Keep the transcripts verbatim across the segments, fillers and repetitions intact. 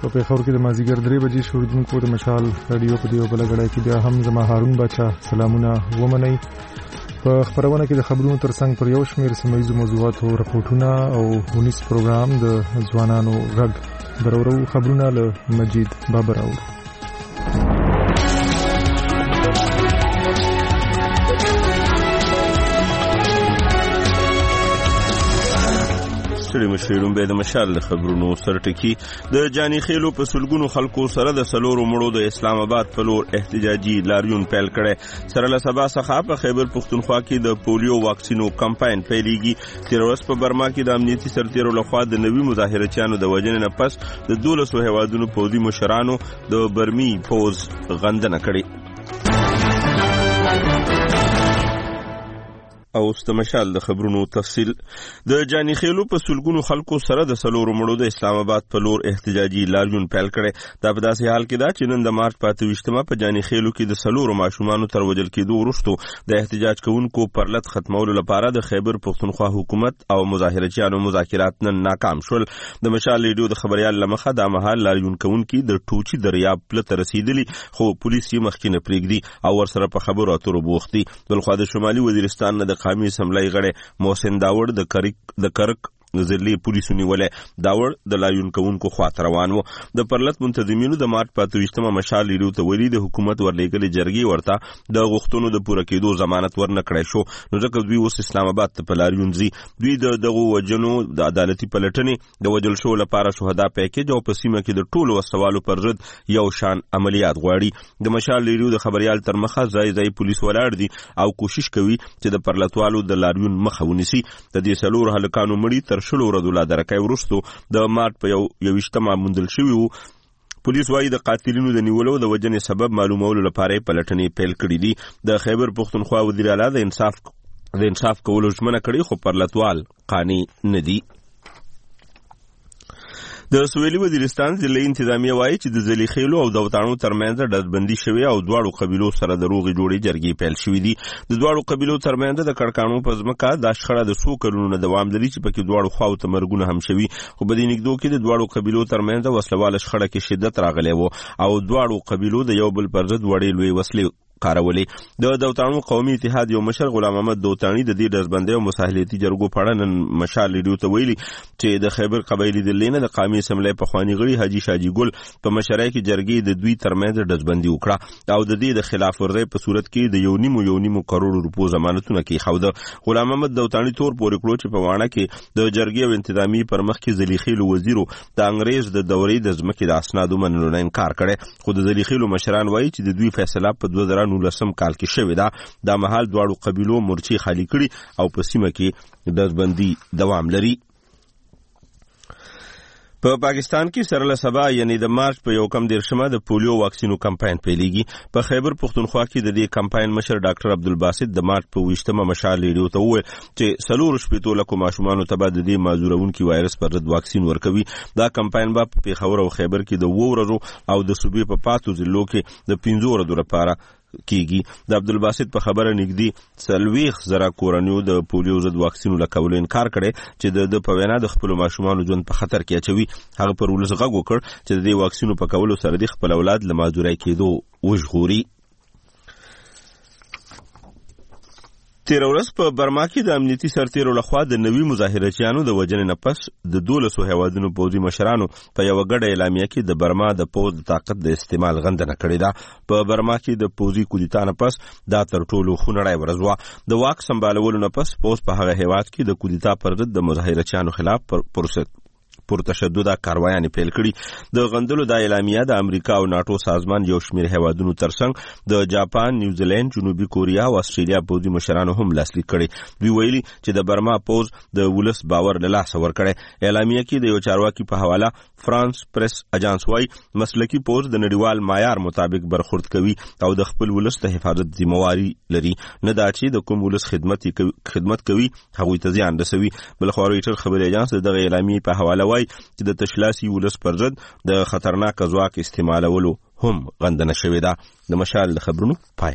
په پیښور کې د مازیګر درې بجې شوریدونکو د مشال رادیو په دیو بل غړای کې بیا هم زما هارون بچا سلامونه ومنئ. په خبرونه کې د خبرونو ترڅنګ پر یو شمېر سیمایي موضوعاتو رپورټونه او ونیس پروګرام د ځوانانو غږ درورو خبرونه له مجید بابر او ستړي مشرون به د مشال خبرونو سرټکی د جانی خېلو په سلګونو خلکو سره د سلورو مړو د اسلام آباد په لور احتجاجي لاریون پیل کړي. سره له سبا څخه په خیبر پختونخوا کې د پولیو واکسینو کمپاین پیلېږي. تیر ورځ په برما کې د امنیتي سرتیرو لخوا د نوي مظاهرچیانو د وژنې نه پس د دولسو هیوادونو پوځي مشرانو د برمي پوز غندنه کړې. او استمشال د خبرونو تفصیل د جانی خېلو په سلګونو خلکو سره د سلورو مړو د اسلام آباد په لور احتجاجي لاریون پیل کړي. دا په داسې حال کې دا چې نن د مارچ په اته ویشتمه په جانی خېلو کې د سلورو ماشومانو تر وژل کېدو وروسته د احتجاج کوونکو پرلط ختمولو لپاره د خیبر پختونخوا حکومت او مظاهرچیانو مذاکرات نن ناکام شول. د مشال ریډیو د خبريال لمخه د مهال لاریون کوونکي د ټوچي دریاب پلته رسیدلی خو پولیس یې مخکې نه پرېږدي او ورسره په خبرو اترو بوختي. بلخو د شمالي وزیرستان نه د قومي اسمبلی غړی محسن داوړ د کرک د کرک ضلعي پولیسو نیولې. داوړ د لاریون کوونکو خواته روان و. د پرلط منتظمینو د مارچ په اته ویشتمه مشال ریډیو ته ویلي د حکومت ورلېږلې جرګې ورته د غوښتنو د پوره کېدو ضمانت ورنه کړی شو، نو ځکه دوی اوس اسلام آباد ته په لاریون ځي. دوی د دغو وجنو د عدالتي پلټنې د وجل شو لپاره شهدا پیکیج او په سیمه کې د ټولو وسوالو پر ضد یو شان عملیات غواړي. د مشال ریډیو د خبريال تر مخه ځای ځای پولیس ولاړ دي او کوشش کوي چې د پرلطوالو د لاریون مخه ونیسي. د دې څلورو هلکانو مړي تر شلو ورځو لا درکای ورستو د مارچ په یو یویشتمه موندل شوي وو. پولیس وايي د قاتلینو د نیولو د وجنې سبب معلومولو لپاره پلټنې پیل کړې دي. د خیبر پختونخوا وزیر اعلی د انصاف د انصاف کولو ژمنه کړې خو پرلطوال قانع نه دي. د سویلي وزیرستان ضلعي انتظامیه وایي چې د ځلي خېلو او دوتانو ترمنځ ډزبندي شوې او دواړو قبیلو سره د روغې جوړې جرګې پیل شوې دي. د دواړو قبیلو ترمنځ د کړکانو په ځمکه دا شخړه د څو کلونو نه دوام لري چې پکې دواړو خواو ته مرګونه هم شوي، خو په دې نږدو کې د دواړو قبیلو ترمنځ وسلواله شخړه کې شدت راغلی و او دواړو قبیلو د یو بل پر ضد وړې لوی وسلې کارولې. د دوتانو قومي اتحاد یو مشر غلام محمد دوتانی د دې ډزبندۍ او مصالحتي جرګو په اړه نن مشال ریډیو ته ویلي چې د خیبر قبایلي ډلې نه د قومي اسمبلی پخواني غړي حاجي شاجي ګل په مشرۍ کې جرګې د دوی ترمنځ ډزبندي وکړه او د دې د خلاف ورزۍ په صورت کې د یو نیمو یو نیمو کروڑو روپو ضمانتونه کېښوده. غلام محمد دوتانی تور پورې کړو چې په واڼه کې د جرګې او انتظامي پر مخ کې ځلي خېلو وزیرو د انګریز د دورې د ځمکې د اسنادو منلو نه انکار کړی، خو د ځلي خېلو مشران وایي چې د دوی فیصله په دوه زره نولسم کال کې شوې ده. دا مهال دواړو قبیلو مورچې خالي کړي او په سیمه کې ډزبندي دوام لري. په پا پاکستان کې سره له سبا یعنی د مارچ په یو کم دیرشمه د پولیو واکسینو کمپاین پیلېږي. په خیبر پختونخوا کې د دې کمپاین مشر ډاکټر عبدالباسط د مارچ په ویشتمه مشال ریډیو ته وویل چې څلور شپېتو لکو ماشومانو ته به د دې معذورونکي وایرس پر ضد واکسین ورکوي. دا کمپاین به په پېښور او خیبر کې د اوو ورځو او د صوبې په پاتو ضلعو کې د پنځو ورځو لپاره کیږي. د عبدالباسط په خبره نږدې څلوېښت زره کورنیو د پولیو ضد واکسینو له کولو انکار کړی چې د په وینا د خپلو ماشومانو ژوند په خطر کې اچوي. هغه پر ولس غږ وکړ چې د دې واکسینو په کولو سره د خپل اولاد له معذورۍ کېدو وژغوري. تیر ورځ په برما کې د امنیتي سرتیرو لخوا د نوي مظاهرچیانو د وژنې نه پس د دولسو هیوادونو پوځي مشرانو په یوه ګډه اعلامیه کې د برما د پوځ د طاقت د استعمال غندنه کړې ده. په برما کې د پوځي کودتا نه پس دا تر ټولو خونړۍ ورځ وه. د واک سمبالولو نه پس پوځ په هغه هیواد کې د کودتا پر ضد د مظاهرچیانو خلاف پرست پر تشدد کاروایانې پیل کړي. د غندلو دا اعلامیه د امریکا او ناټو سازمان یو شمېر هیوادونو ترڅنګ د جاپان، نیوزیلند، جنوبي کوریا او استرالیا پوځي مشرانو هم لاسلیک کړي. دوی ویلي چې د برما پوځ د ولس باور له لاسه ورکړی. اعلامیه کې د یو چارواکي په حواله فرانس پریس اجانس وايي مسلکي پوځ د نړیوال معیار مطابق برخورد کوي او د خپل ولس د حفاظت ذمہواری لري، نه دا چې د کوم ولس خدمت خدمت کوي هغوی ته زیان رسوي. بلخو رویټر خبري اجانس دغه اعلامیه په حواله چې د تشلاسي ولس پر ضد د خطرناک ځواک استعمالولو هم غندنه شوې ده. د مشال د خبرونو پای.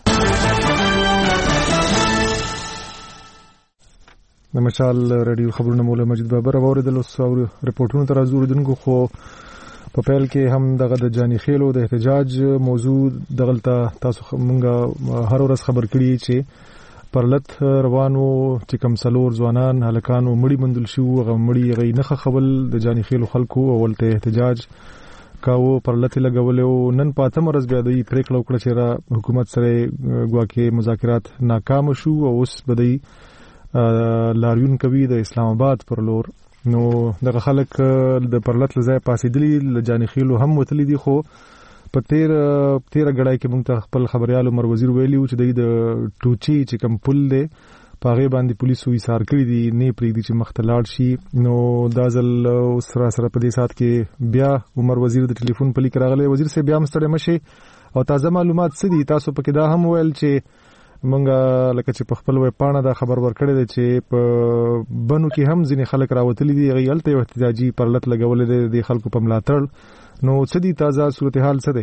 د مشال رادیو خبرونه مولا مجید بابر اوریدل او څو رپورټونو تر حضور دونکو خو په پیل کې هم دغه د جاني خیلو د احتجاج موضوع دغلته تاسو مونږه هر ورځ خبر کړی چې پرلط روانو چې کوم څلور ځوانان هلکانو مړي مندل شو هغه مړي غي نخ خبل د جاني خیلو خلکو اولته احتجاج کاوه پرلط لګولې نن پاتم ورځ بیا د پریکړه وکړه چې را حکومت سره ګواکې مذاکرات ناکام شو او اوس بدی لاریون کوي د اسلام آباد پر لور نو دغه خلک د پرلط لځای پاسېدلی لجاني خیلو هم وتلی دي خو په تیر تیر غړای کې موږ ته خپل خبريال عمر وزیر ویلی چې د ټوچی چې کم پل دی پاغه باندې پولیسو ایثار کړی دي نه پریږدي چې مختلاړ شي نو دازل سره سره په دې سات کې بیا عمر وزیر د ټلیفون په لیک راغلی وزیر سه بیا مستړی مشي او تازه معلومات څه دي تاسو په کې دا هم ویل چې مونږه لکه چې په خپل وې پاڼه دا خبر ورکړی دی چې په بنو کې هم ځینې خلک راوتلي دي غیلته یو احتجاجي پرلط لګولې دي د خلکو په ملاتړ نو څه دي تازه صورتحال څه دی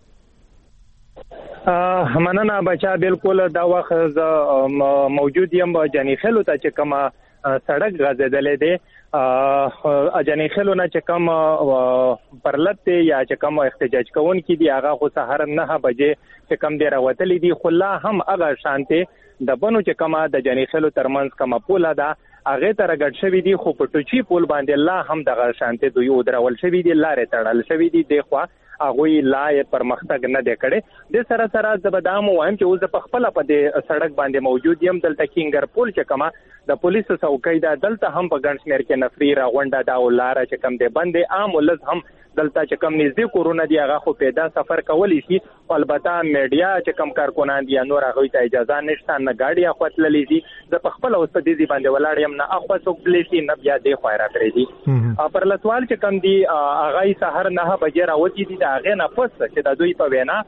مننه بچا بالکل دا وخت موجود یم جاني خیلو ته چې کومه سړک غځېدلې دی جاني خیلو نه چې کوم پرلط یا چې کوم احتجاج کوونکي دي هغه خو سهار نه بجې چې کوم دی راوتلې دي خو لا هم هغه شانته د بنو چې کومه د جاني خیلو ترمنځ کومه پوله ده هغه تر غټ شوی دي خو په ټوچی پول باندې لا هم دغه شانته دوی ودرول شوی دي لارې تړل شوی دي د خو هغه لا پرمختګ نه دی کړي د سره سره د بدامو وایم چې اوس په خپل په دې سړک باندې موجود یم دلته کینګر پول چې کومه د پولیسو څوکۍ دا دلته هم په ګڼ شمېر کې نفري راغونډه دا ولاره چې کم دی بندې عام ولز هم دلته چې کم نږدې کورونه دی هغه خو پیدا سفر کولی شي البته میډیا چې کم کارکونان دي نور هغه ته اجازه نشته نه گاډي اخوتللې دي د خپل اوس په دې باندې ولاړ یم نه اخو څوک بلیشي نه بیا دی خو را پرې دي پر لسوال چې کم دی هغه سحر نه بجې راوتی دي هغه نه پس چې د دوی په وینا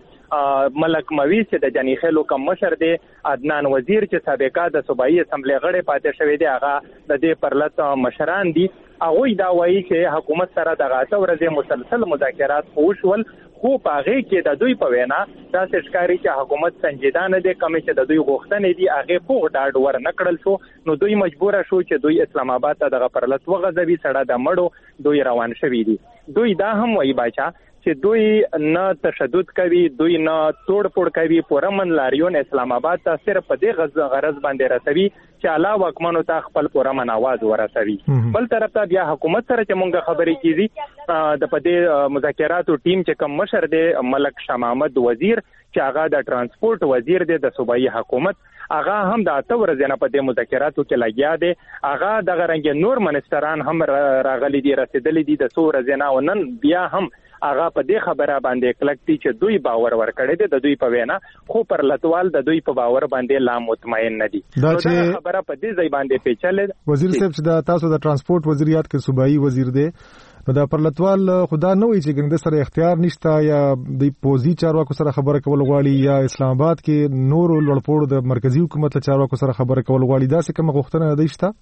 ملک مویز چې د جاني خیلو کم مشر دی عدنان وزیر چې سابقا د صوبایي اسمبلی غړی پاتې شوی دی هغه د دې پرلط مشران دي هغه دا وایي چې حکومت سره دغه ورځې مسلسل مذاکرات وشول خو پاغه کې د دوی په وینا دا سشکاري چې حکومت سنجیدانه دي کمی چې د دوی غوښتنې دي هغه په ډاډ ور نکړل شو نو دوی مجبور شو چې دوی اسلام آباد ته دغه پرلط وغځوي سړه د مړو دوی روان شوي دي دوی دا هم وایي باچا چې دوی نه تشدد کوي دوی نه توړ پوړ کوي پورمن لاریون اسلام آباد ته صرف په دې غرض باندې رسوي چې علاوه حکومتونو ته خپل پورمن आवाज ورسوي بل طرف ته بیا حکومت سره چې مونږه خبرې کیږي د پدې مذاکراتو ټیم چې کوم مشر دی ملک شاه محمد وزیر چې هغه د ترانسپورت وزیر دی د صوبایي حکومت هغه هم د اته ورځې نه په دې مذاکراتو کې لګیا دی هغه د غرنګ نور منستران هم راغلي دي رسیدلي دي د څو ورځې نه ونن بیا هم هغه په دې خبره باندې کلکتي چې دوی باور ورکړي دي د دوی په وینا خو پر لټوال د دوی په باور باندې لا مطمئن نه دي دا چې خبره په دې ځای باندې پیچلې وزیر صاحب چې دا تاسو د ترانسپورت وزیریت کې صوبایي وزیر دی نو دا پر لټوال خدا نه وي چې ګنده سره اختیار نشته یا د پوزي چارواکو سره خبره کول غواړي یا اسلام آباد کې نور لړپوړ د مرکزی حکومت چارواکو سره خبره کول غواړي دا څه کوم غوښتنه ده شته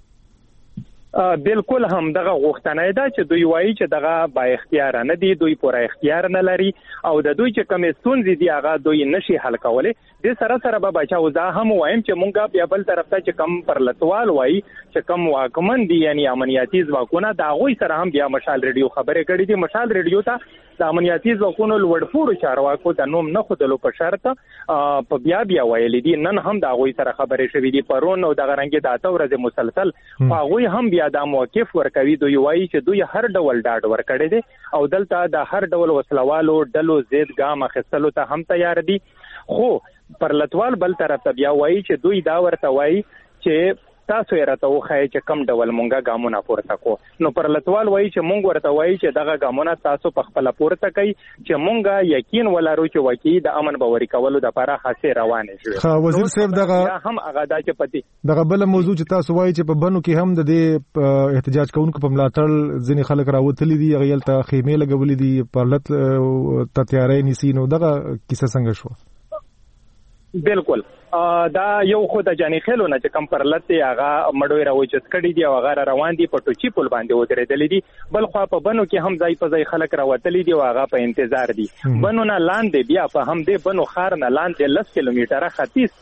بالکل هم دغه غوښتنه ده چې دوی وایي چې دغه با اختیار نه دي دوی پوره اختیار نه لري او د دوی چې کوم ستونزې دي هغه دوی نشي حل کولای د سره سره به بچا وزا هم وایم چې مونږه بیا بل طرف ته چې کم پر لټوال وایي چې کم واکمن دي یعنی امنیتي ځواکونه دا غوي سره هم بیا مشال ریډیو خبرې کړې دي مشال ریډیو ته د امنیتي ځواکونو لوړپوړو چارواکو د نوم نه خودلو په شرط په بیا بیا ویل دي نن هم دا غوي سره خبرې شوې دي پرون او د غرنګ د اته ورځې مسلسل هغه هم بیا د موقف ورکوي دوی وایي چې دوی هر ډول ډاډ ورکړي دي او دلته د هر ډول وسلوالو ډلو زید ګام اخیستلو ته هم تیار دي خو پر لټوال بل طرف ته بیا وایي چې دوی دا ورته وایي چې تاسو یې راته وخایئ چې کم ډول مونږه ګامونه پورته کو نو پر لټوال وایي چې مونږ ورته وایي چې دغه ګامونه تاسو په خپل پورته کوي چې مونږه یقین ولرو چې واقعي د امن باوري کولو د لپاره خاصه روانه شي ها وزیر صاحب دغه هم هغه د چې پتی دغه بل موضوع چې تاسو وایي چې په بنو کې هم د دې احتجاج کوونکو په ملاتړ ځینې خلک راوتلي دي غیل ته خیمه لګولې دي پرلط ته تیارې نسی نو دغه کیسه څنګه شو بالکل دا یو خو د جاني خیلو نه چې کم پرلط هغه مړوي راوچت کړي دي او هغه روان دي په ټوچی پول باندې ودرېدلې دي بل خو په بنو کې هم ځای په ځای خلک راوتلي دي او هغه په انتظار دي بنو نه لاندې بیا په هم دې بنو خار نه لاندې لس کیلومتره ختیځ ته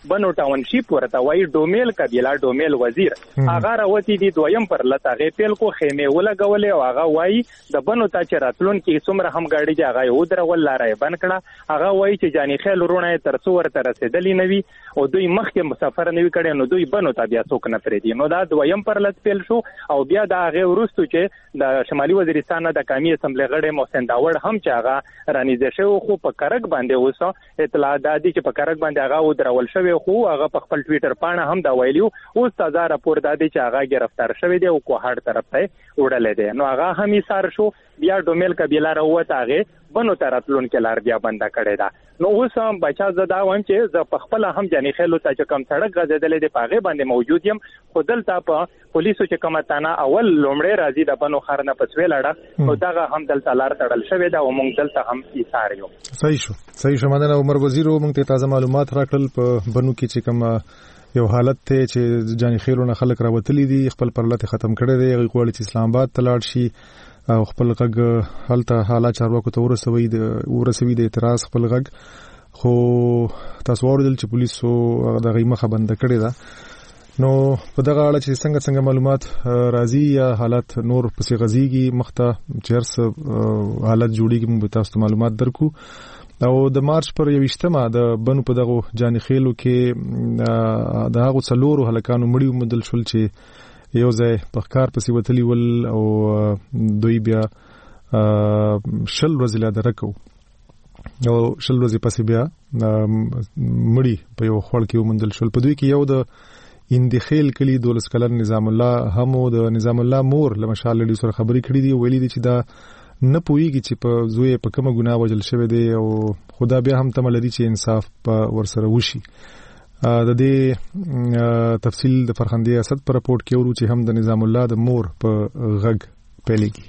بنو ټاونشیپ ورته وایي ډومیل قبیله ډومیل وزیر هغه راوتی دي دویم پر لته غې پیل کو خیمه ولګولې او هغه وایي د بنو ته چې راتلون کې څومره هم گاډي دی هغه یو درول لارې بند کړه هغه وایي چې جانی خیل ورونه تر څو ورته رسیدلی نه وي او دوی مخکې مسافر نه وي کړي نو دوی بنو ته بیا څوک نه پرېږدي نو دا دویم پر لته پیل شو او بیا دا هغه وروستو چې د شمالي وزیرستان د قومي اسمبلی غړي محسن داوړ هم چې هغه رانیزه شو خو په کرک باندې اوسه اطلاع د دې چې په کرک باندې هغه ودرول شوی خو هغه په خپل ټوئیټر باندې هم دا ویلیو اوس تازه راپور د دې چې هغه گرفتار شوی دی او کوهاټ طرف ته وړل دی نو هغه هم ایثار شو بیا ډومیل قبیله راوته هغه بنو تراتلون کې لار بیا بنده کړی دا نو اوس هم بچا زدا وایم چې ز په خپل هم جانی خیلو ته چې کم سړک غځېدلې دی پاغه باندې موجود یم خو دلته په پولیسو چې کومه تانا اول لومړی راځي د بنو خرنه پسوي لړه او دا هم دلته لار تړل شوی دا او موږ دلته هم ایثار یو صحیح شو صحیح شو مننه عمر وزیر موږ ته تازه معلومات راکړل په بنو کې چې کوم یو حالت ته چې جانی خیلونه خلک راوتلی دي خپل پرلته ختم کړي دي غوړي چې اسلام آباد ته لاړ شي او خپل غږ هلته حالات چارواکو ته ورسوي د ورسوي د اعتراض خپل غږ خو تاسو ورول چې پولیسو د غیمه بند کړی دا نو په دغه اړه چې څنګه څنګه معلومات راځي یا حالات نور پسې غزيږي مخته چیرس حالت جوړیږي موږ تاسو ته معلومات درکو او د مارچ پر یوشتمه د بنو په دغه جانی خیلو کې د هغه څلورو هلکانو مړی مدل شول چې یو ځای په کار پسې وتلی ول او دوی بیا شل ورځې لا درکو او شل ورځې پسې بیا مړی په یو خړ کې ومندل شول په دوی کې یو د اندخیل کلی دولس کلن نظام الله هم او د نظام الله مور لمشال لري سره خبرې کړې دي ویلي دي چې دا نه پويږي چې په زوی په کومه ګناه وجل شوی دی او خدا بیا هم تمل لري چې انصاف په ورسره وشي د دې تفصیل د فرخندې اسد پر رپورت کې ورو چې هم د نظام الله د مور په غږ پېلېږي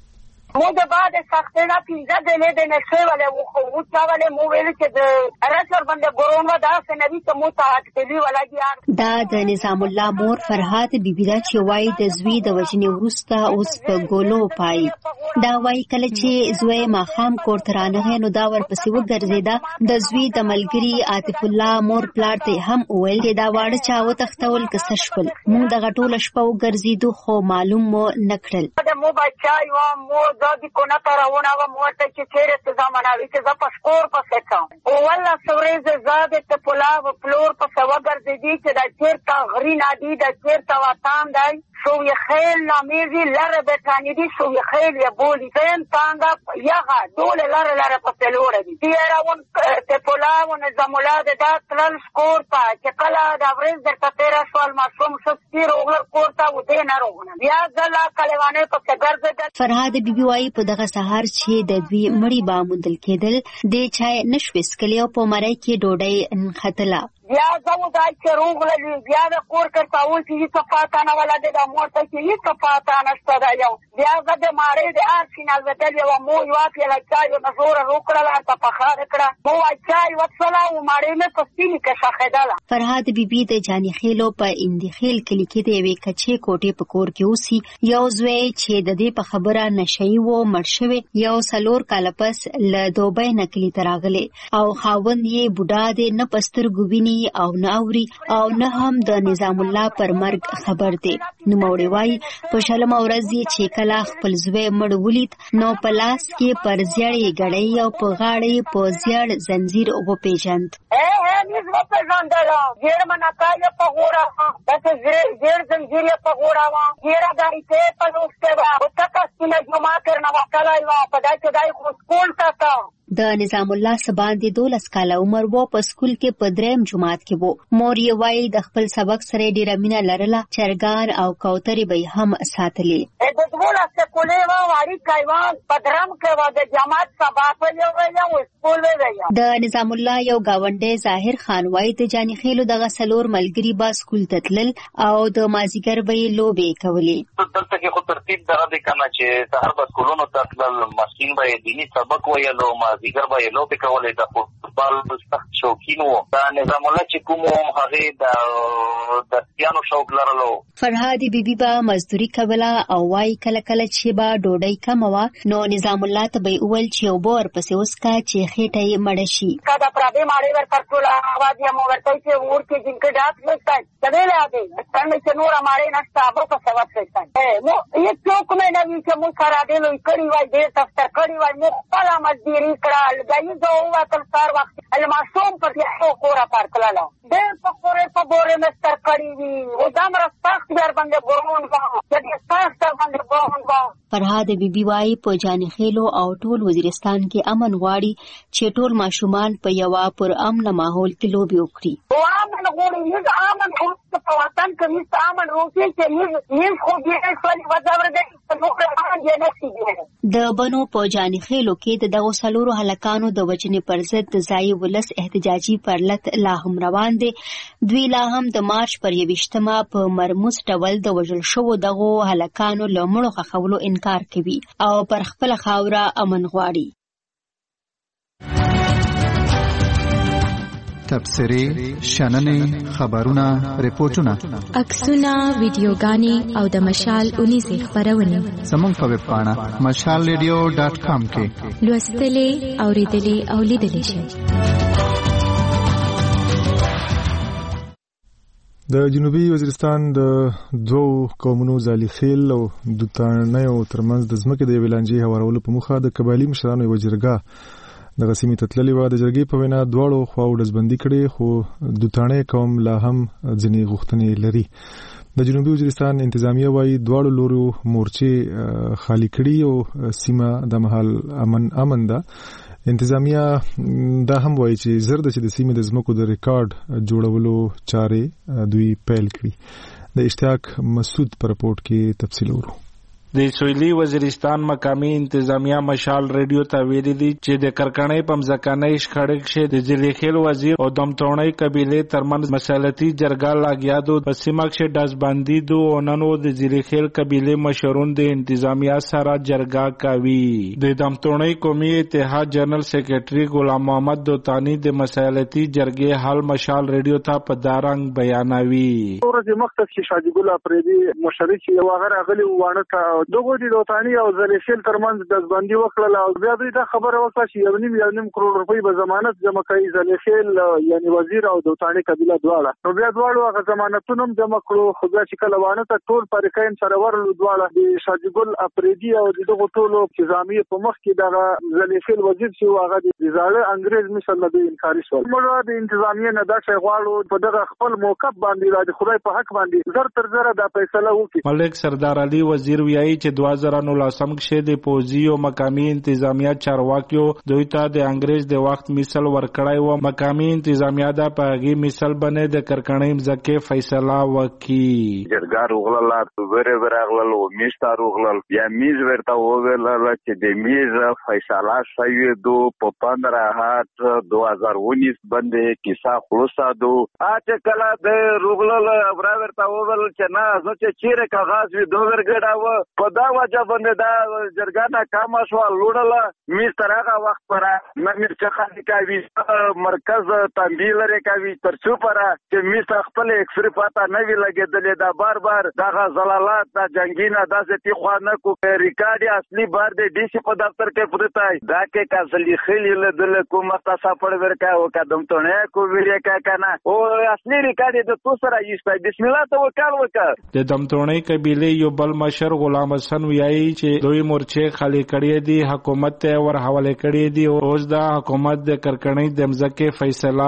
مو د بعد سختینا پینځه دنه د نشه ولې وو خو تا ولې مو ویل چې د راتلر باندې ګورون و دا سنوي ته مو ته اټکلی ولګي دا د نظام الله مور فرحات بیبي دا چې وای د زوی د وجنې ورسته اوس په ګولو پای دا وای کله چې زوی ماخام کور ترانه نو دا ورپسې وګرځیدا د زوی د ملګری عاطف الله مور پلار ته هم ویل دا واړه چاو تختول کس شپل مو د غټول شپو ګرځیدو خو معلوم مو نکړل د مو بچای و مو د کونا تراونه و موته چې چیرې ته زماناوي چې ز پښکور پسې کا او ولا سورې زاد ته پلا و پلور په سوګر دي چې د چیرته غری نادي د چیرته وطن دی شو یې خیل نامیزي لره بټانی دي شو یې خیل یا بولی فهم تانګه یغه دوله لره لره په پلور دي دیراون ته پلا و نظام الله د تلل سکور په چې کله د ورځ د تیرا سوال معصوم شپیر او ورکورتا و دې نه روونه بیا ځلا کلهوانه په څګر فرهاد بیبي وايي په دغه سهار چې د دوی مړی با مندل کېدل د چای نشويس کلیو په مړی کې ډوډۍ انختلا بیا زمو دا چې روغلې بیا د کور کړتاول چې څه پاتانه ولا د موټر کې څه پاتانه ستدا یو بیا د ماره د ارسنال وتل یو مو یو په لچای نو زور روکړه ته په خار کړه مو اچای وصله او ماره مې پسینی کې شاخداله فرهاد بیبي د جانی خیلو په اندخیل کلی کې د وی کچې کوټې په کور کې اوسي یو زوی چې د دې په خبره نشي وو مرشوي یو سلور کال پس له دوبۍ نکلی تراغله او خاوند یې بوډا دې نه پستر ګوبینی او نه اوري او نه هم د نظام الله پر مرګ خبر دی نو موري وای په شلم اورځي چې کلا خپل زوی مړ ولید نو په لاس کې پر زیړې غړې او په غاړې په زیړ زنجیر او پیژند اے اے نس په ځاندلا ګیر مناکای په غورا تاسو زیړ زنجیر په غورا وا ګیر دای ته په نوسته وا او تاسو چې جمع کرنا وکړای وا په دای ته دای خو سکول تا د نظام الله سباندې دولس کاله عمر وو په سکول کې په دریم جماعت کې وو مور یې وایي د خپل سبق سره ډیره مینه لرله چرګان او کوترې به هم ساتلې د دولس کولې وا واری کایوان په درم کې وا د جماعت سبا په یو یو سکول وی د نظام الله یو گاونډي ظاهر خان وایي د جانی خیلو د غسلور ملګری با سکول تتلل او د مازیګر به لوبې کولې دلته کې خو ترتیب دغه د کما چې سحر په سکولونو تتلل مسکین به دینی سبق ویلو مازدیګر به یې لوبې کولې. د فوټبال سخت شوقین وو. دا نظام الله چې کوم هغې د دستیانو شوق لرلو. فرهاد بیبي به مزدوري کوله او وایي کله کله چې به ډوډۍ کمه وه نو نظام الله ته به یې وویل چې اوبه ورپسې وڅښه چې خېټه یې مړه شي. که د پردې ماړې ورته ټوله اواز یې مو ورته چې اور کې جنکې ډاک نشته څه دی لادې څنګه چې نوره ماړې نشته اوبه پسې وڅښئ. مو هېڅ څوک مې نه وي چې موږ سره دې لوی کړي وای ډېر دفتر کړي وای موږ خپله مزدوري کړه. لګایي زه ووتل سهار وخت الماسوم په یخو کوره پر تلله ډېر په خورې په بورې مې ستر کړي وي. اوس دومره سخت بیا ورباندې ګرون وه چې ډېر سخت ورباندې ګرون وه. فرهاد بیبي وایي په جاني خیلو او ټول وزیرستان کې امن غواړي چې ټول ماشومان په یوه پر امن ماحول کې لوبې وکړي. امن غواړي موږ امن غواړو په وطن کې موږ امن وکړي چې موږ خو دې سولې وځور دی د بنو په جاني خیلو کې د دغو څلورو هلکانو د وژنې پر ضد د ځایي ولس احتجاجي پرلت لا هم روان دی. دوی لا هم د مارچ پر یویشتمه په مرموز ډول د وژل شوو دغو هلکانو له مړو ښخولو انکار کوي او پر خپله خاوره امن غواړي. تبصرې، شننې، خبرونه، ریپورتونه، عکسونه، ویډیوګانې او د مشال اونیزې خپرونې زموږ په ویب پاڼه مشال ریډیو ډاټ کام کې لوستلې، اورېدلې او لیدلې شئ. د جنوبي وزیرستان د دوو قومونو ځالي خیل او دوتانیو ترمنځ د ځمکې د یوې لانجې هوارولو په موخه د قبایلي مشرانو یوه جرګه دغه سیمې ته تللې وه. د جرګې په وینا دواړو خواو ډزبندي کړې خو دوتاني قوم لا هم ځینې غوښتنې لري. د جنوبي وزیرستان انتظامیه وایي دواړو لورو مورچې خالی کړي او سیمه د مهال امن امن ده. انتظامیه دا هم وایي چې زر ده چې د سیمې د ځمکو د ریکارډ جوړولو چارې دوی پیل کړي. د اشتیاق مسعود په رپورټ کې تفصیل ورو. د سویلي وزیرستان مقامی انتظامیه مشال ریډیو ته ویلي دي چې د کرکنۍ په مځکنۍ شخړې کې د ځلي خیل وزیر او دمتونۍ قبیلې ترمنځ مسالتي جرګه لګیا دو. په سیمه کې ډزبندي دو او نن د ځلي خیل قبیلې مشرون د انتظامیه سره جرګه کوي. د دمتونۍ قومي اتحاد جنرال سیکریټري غلام محمد دوتانی د مسالتي جرګې حل مشال ریډیو ته په دارنګ بیانوي. ورځ مختص کې شادي ګل اپریدي مشرک یو هغه غلي وانه ته دغه د دوتانی او زلیخیل ترمنځ دزبندي وکړه او بیا دوی دا خبره وکړه چې یو نیم یو نیم کروڑ روپۍ به ضمانت جمع کوي زلیخیل یعنی وزیر او دوتانی قبیله دواړه. نو بیا دواړو هغه ضمانتونه هم جمع کړو خو بیا چې کله وانه ته ټول فریقین سره ورلو دواړه د شادي ګل اپریدي او دغه ټولو نظامی په مخ کې دغه زلیخیل وزیر چې هغه د زاړه انګريز مثل د انکاري شول. موږ د انتظامیه نه دا چې غواړو په دغه خپل موقف باندې د خدای په حق باندې زر تر زر دا فیصله وکړي. ملک سردار علي وزیر ویایي چې دوه زره نولسم کې د پوځي او مقامی انتظامیه چارواکیو دوی ته د انګريز د وخت مثال ورکړای و. مقامی انتظامیه دا په هغه مثال باندې د کرکنۍ مځکه فیصله وکړي. جرګه روغله ورې ورغله او میشته روغله یا میز ورته وویل چې د میز فیصله شوی دو په پندرہ آٹھ دو ہزار انیس باندې کیسه خلاصه دو. اته کله د روغله ورته وویل چې نه زه چې چیرې کاغذ وی دوه ورګډاوه په دا وجه باندې دا جرګه ناکامه شوه. لوړله میز تر هغه وخت پوره نه میز څخه کوي مرکز تنبیه لري کوي تر څو پوره چې میز خپل اکسرې پاته نه وی لګېدلې. دا بار بار دغه زلالات د جنګینه داسې تی خو نه کو ریکارډ اصلي بار د ډي سي په دفتر کې پرتای دا کې کازلی خېل له کومه تاسو پړ ورکا او قدم ته کو ویری کا کنه او اصلي ریکارډ د تو سره یسته. بسم الله توکل وکړه. د دمتونۍ قبیلې یو بل مشر غلام حسن ویایي چې دوی مورچې خالی کړې دي حکومت ته ور حواله کړې دي او اوس دا حکومت د کرکنۍ د مځکه فیصله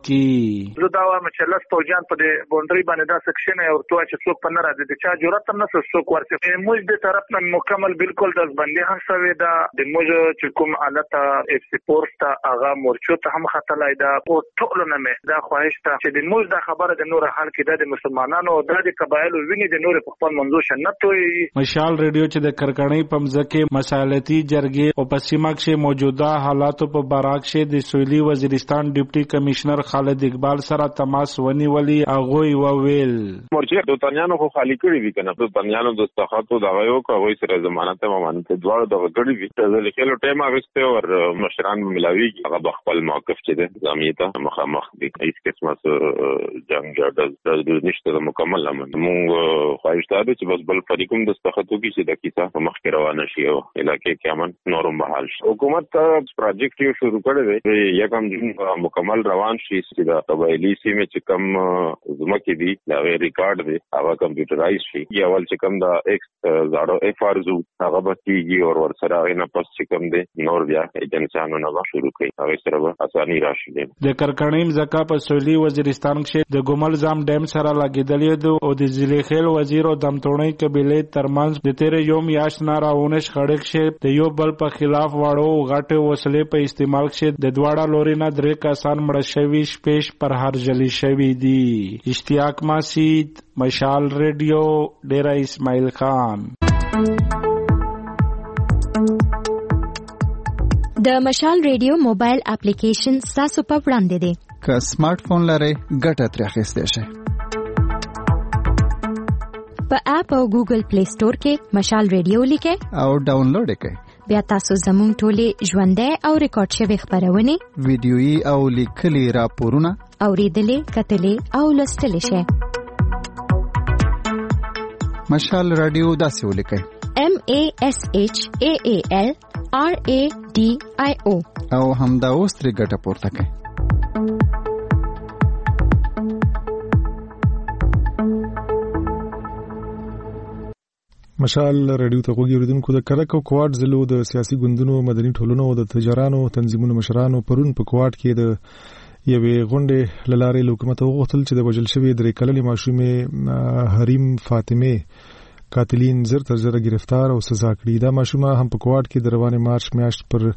وکړي. زه دا وایم چې لاس پوجان په دې بونډري باندې دا سکشن او تو چې څوک په نه راځي د چا جرأت هم نه څوک ورته موږ د طرف نه مکمل بالکل د باندې هم سوي دا د موږ چې کوم حالت اف سی پورت هغه مورچو ته هم خطلای دا او ټول نه مې دا خواهش ته چې د موږ د خبره د نور حل کې د مسلمانانو او د قبایلو ویني د نور په خپل منځو شنت وي. مشال مشال ریډیو چې د کرکړې په مځکه مسالتي جرګې او په سیمه کې موجوده حالاتو په باره کې د سویلي وزیرستان ډیپټي کمشنر خالد اقبال سره تماس ونیولي. هغه وویل مورچې د تنیانو خو خالی کړی وی کنه، د تنیانو د استخاتو دا یو کوي سره ضمانت ممانت دواړو د غړي وی د لیکلو ټیم اغسته او مشران ملاوي هغه خپل موقف چې د ځامیته مخامخ دي. هیڅ قسمه جنگ یا د نشته مکمل امن موږ خواهش ده چې بس بل فریقوم د استخاتو کې چې د کیسه مخ کې روانه شي او علاقې کې امن نورم بحال شي. حکومت پروجیکټ یو شروع کړی دی، یکم جون مکمل روان شي چې د قبایلی سیمه چې کم زمکه دي دا ریکارډ دی هغه کمپیوټرایز شي. اول چې کوم دا ایکس زاړو اف ار زو هغه به کیږي او ورسره غینه پس چې کوم دی نور بیا ایجنسانو نه شروع کوي هغه سره به اساني راشي. د کرکړې مځکه په سویلي وزیرستان کې د ګومل زام ډیم سره لګیدلې ده او د ځلیخیل وزیر او دمتونې قبیلې ترمنځ د تیر یوم یاش نه راونه شخړک شه د یو بل په خلاف واړو غټه وسلې په استعمال کې د دواړه لوري نه درې کسان مړ شوي شپږ پر هرجلی شوي دي. اشتیاق ماسید، مشال ریډیو، ډیرا اسماعیل خان. د مشال ریډیو موبایل اپلیکیشن تاسو په وړاندې دی. که سمارټ فون لرئ ګټه ترې اخیستی شئ. په اپ او ګوګل پلی سٹور کې مشال ریډیو لیکئ او ډاونلوډ یې کړئ. بیا تاسو زموږ ټولې ژوندۍ او ریکارډ شوي خپرونې، ویډیويي او لیکلي راپورونه اورېدلې، کتلې او لوستلی شئ. مشال رادیو داسې ولیکئ: M A S H A A L R A D I O او همدا اوس ترې ګټه پورته کړئ. مشال رادیو ته غوږی اوریدونکو، د کرک او کواد ضلعو د سیاسي ګوندونو، مدني ټولنو او د تجارانو تنظیمونو مشرانو پرون په کواد کې د یوې غونډې للارې له حکومت وغوښتل چې د وژل شوې درې کلنې ماشومې حریم فاطمه قاتلین زر تر زره گرفتار او سزا کړي. دا ماشومه هم په کواد کې د روانې مارچ میاشت پر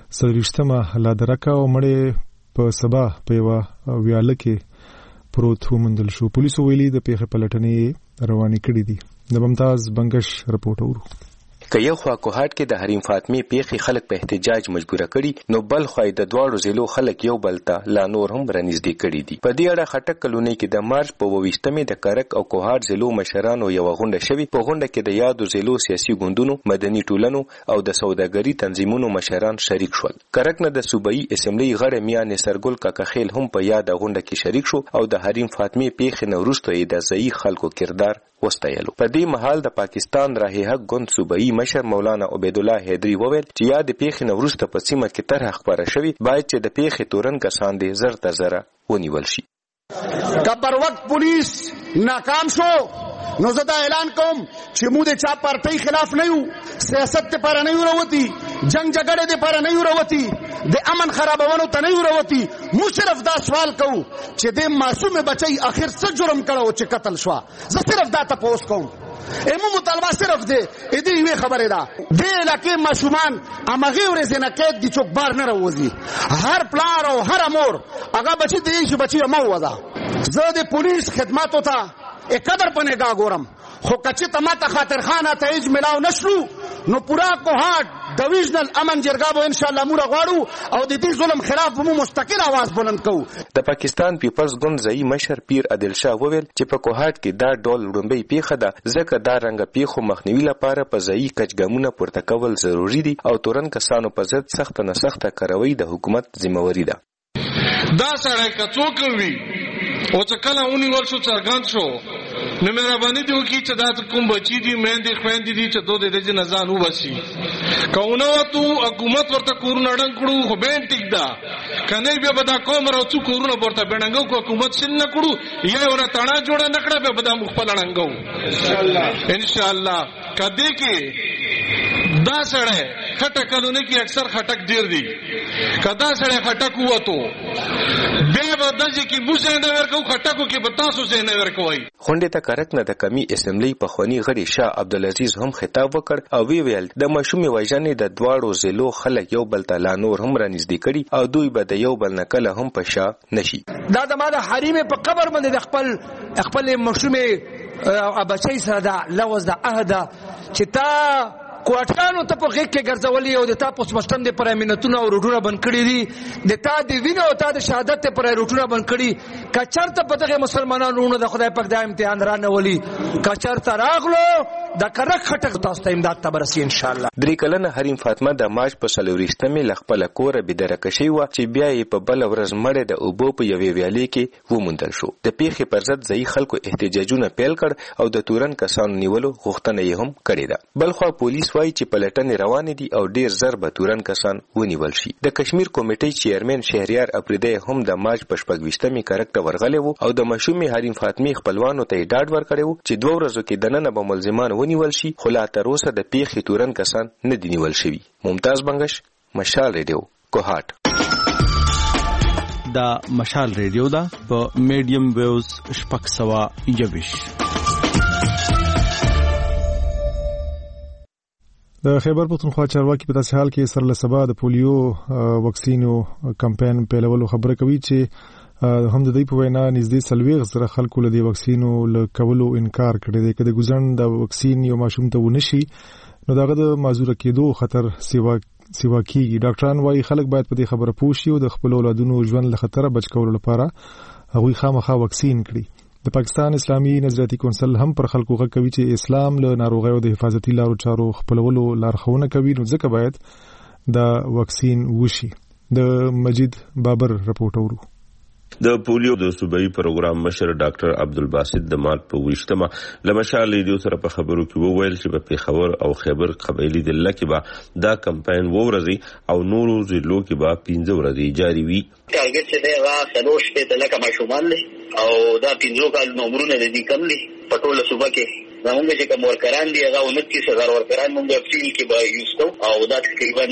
څلوېښتمه لا درکه او مړې په سبا په یوه ویاله کې پروت وموندل شو. پولیسو ویلي د پیښې پلټنې روانې کړي دي. د ممتاز بنگش رپورټ اورو. که یو خوا کوهات کې د حریم فاطمه پیښې خلک په احتجاج مجبور کړي، نو بل خو د دواړو ضلعو خلک یو بل ته لا نور هم رانږدې کړي دي. په دې اړه خټک کلونی کې د مارچ په اوویشتمې د کرک او کوهات ضلعو مشرانو یو غونډه شوې. په غونډه کې د یادو ضلعو سیاسي ګوندونو، مدني ټولنو او د سوداګري تنظیمونو مشران شریک شول. کرک نه د صوبایي اسمبلی غړی میا نصرګل کاکخیل هم په یاد غونډه کې شریک شو او د حریم فاطمه پیښې نه وروسته یې د ځایي خلکو کردار وستایلو. په دې مهال د پاکستان راهي حق ګوند صوبایي مشر مولانا عبید الله حیدری وویل چې یا د پیښې نه وروسته په سیمه کې طرح خبره شوې باید چې د پیښې تورن کسان دې زر تر زره ونیول شي. که پر وخت پولیس ناکام شو نو زه دا اعلان کوم چې موږ د چا پارټۍ خلاف نه یو، سیاست ته پر نه یو وروتي، جنگ جګړه دې پر نه یو وروتي، د امن خرابولو ته نه یو وروتي. موږ صرف دا سوال کوو چې د معصوم بچي اخر څه جرم کړو چې قتل شو. زه صرف دا تاسو کوم ایمو مطالبه صرف دی دې یوه خبره ده د علاقې ماشومان امغه ورځ نه کې د چوک بار نه راوځي. هر پلار او هر امور هغه بچي دی چې بچي مو ودا. زه د پولیس خدماتو ته اقدر پنه گا گورم خو کچی تماتا خاطر خانه ته ایج ملاو نشلو نو پورا کوهات ډیویژنل امن جرګه به ان شاء الله موږ غواړو او د دې ظلم خلاف مو مستقل आवाज بلند کوو. د پاکستان پیپلز ګوند ځای مشر پیر عادل شاه وویل چې په کوهات کې دا ډول وړاندې پیښه ده، ځکه دا رنګ پیښو مخنیوي لپاره په ځای کچګامونه پورته کول ضروری دي او تورن کسانو په ضد سخت نه سخت کاروي د حکومت ذمہواری ده. دا سړی کڅوک وی او چې کله اونې ورشو څرګند شو نو مهرباني دی وکړي چې دا کوم بچی دي مېندې خويندې دي چې دوی د دې نه ځان وباسي. کونه وته حکومت ورته کورونه ډنګ کړو خو به ټیک دا کنه بیا به دا کوم راځو کورونه ورته بڼنګو کو حکومت شل نه کړو یا ور تانا جوړه نکړه به به مخفل ډنګو ان شاء الله ان شاء الله. کدی کې دا سړی خټک کلونه کې اکثر خټک ډیر دي، کدا سړی خټک وته به به دځ کې موزه نه ورکو خټکو کې به تاسو زه نه ورکوي. غونډې ته کرک نه د کمی اسمبلی په خونی غړي شاه عبدالعزیز هم خطاب وکړ او وی ویل د مشومې وژنې د دواړو ضلعو خلک یو بل ته لا نور هم رانږدې کړي او دوی به د یو بل نه کله هم په شا نشي. دا د ما د حریم په قبر باندې د خپل خپل مشومې بچی سره دا لوز د عهد چې تا کوټانو ته په غیږ کې ګرځولي او د تا پوسټ ماسټم د پر امینتونه او روټونه بند کړي دي د تا د وینو او تا د شهادت پر روټونه بند کړي کچرته په دغه مسلمانانو د خدای پاک د امتحان را نه ولي کچرته راغلو د کرک خټک تاسو ته امداد ته برسي ان شاء الله. درې کلنه حریم فاطمه د مارچ په څلوریشتمې له خپل کوره بېدرکه شوې وه چې بیا یې په بله ورځ مړې د اوبو په یوې ویالې کې وموندل شو. د پیښې پر ضد ځایي خلکو احتجاجونه پیل کړ او د تورن کسانو نیولو غوښتنه یې هم کړې ده. بلخوا پولیس وایي چې پلټنې روانې دي او ډیر زر به تورن کسان ونیول شي. د کشمیر کمیټې چیرمن شهریار اپریدی هم د مارچ په شپږویشتمې کرک ته ورغلی و او د ماشومې حریم فاطمې خپلوانو ته یې ډاډ ورکړی و چې دوه ورځو کې دننه به ملزمان ونیول شي، خو لا تر اوسه د پیښې تورن کسان نه دي نیول شوي. ممتاز بنگش، مشال ریډیو، کوهاټ. دا مشال ریډیو ده په میډیم ویوز شپږ سوه یویش. د خیبر پختونخوا چارواکي په داسې حال کې سر له سبا د پولیو وکسینو کمپاین پیلولو خبره کوي چې هم د دې په وینا نږدې څلوېښت زره خلکو له دې وکسینو له کولو انکار کړی دی. که د ګوزن د وکسین یو ماشوم ته ونشي نو دغه د معذوره کېدو خطر سیوا سیوا کیږي. ډاکټران وايي خلک باید په دې خبره پوه شي او د خپل اولادونو ژوند له خطره بچ کولو لپاره هغوی خامخا وکسین کړي. د پاکستان اسلامي نظریاتي کونسل هم پر خلکو غږ کوي چې اسلام له ناروغیو د حفاظتي لارو چارو خپلولو لارښوونه کوي، نو ځکه باید دا وکسین وشي. د مجید بابر رپورټ اورو. د پولیو د صوبایي پروګرام مشر ډاکټر عبدالباسط د مارچ په ویشتمه له مشال ریډیو سره په خبرو کې وویل چې په پیښور او خیبر قبایلي ضلع کې به دا کمپاین اووه ورځې او نورو ضلعو کې به پنځه ورځې جاري وي. ټارګټ چې دی هغه څلور شپېته لکه ماشومان دي او دا پنځو کالو عمرونه د دې کم دي په ټوله صوبه کې. زمونږ چې کوم ورکران دي هغه انتیس هزار ورکران مونږ اپریل کې به یوز کوو او دا تقریبا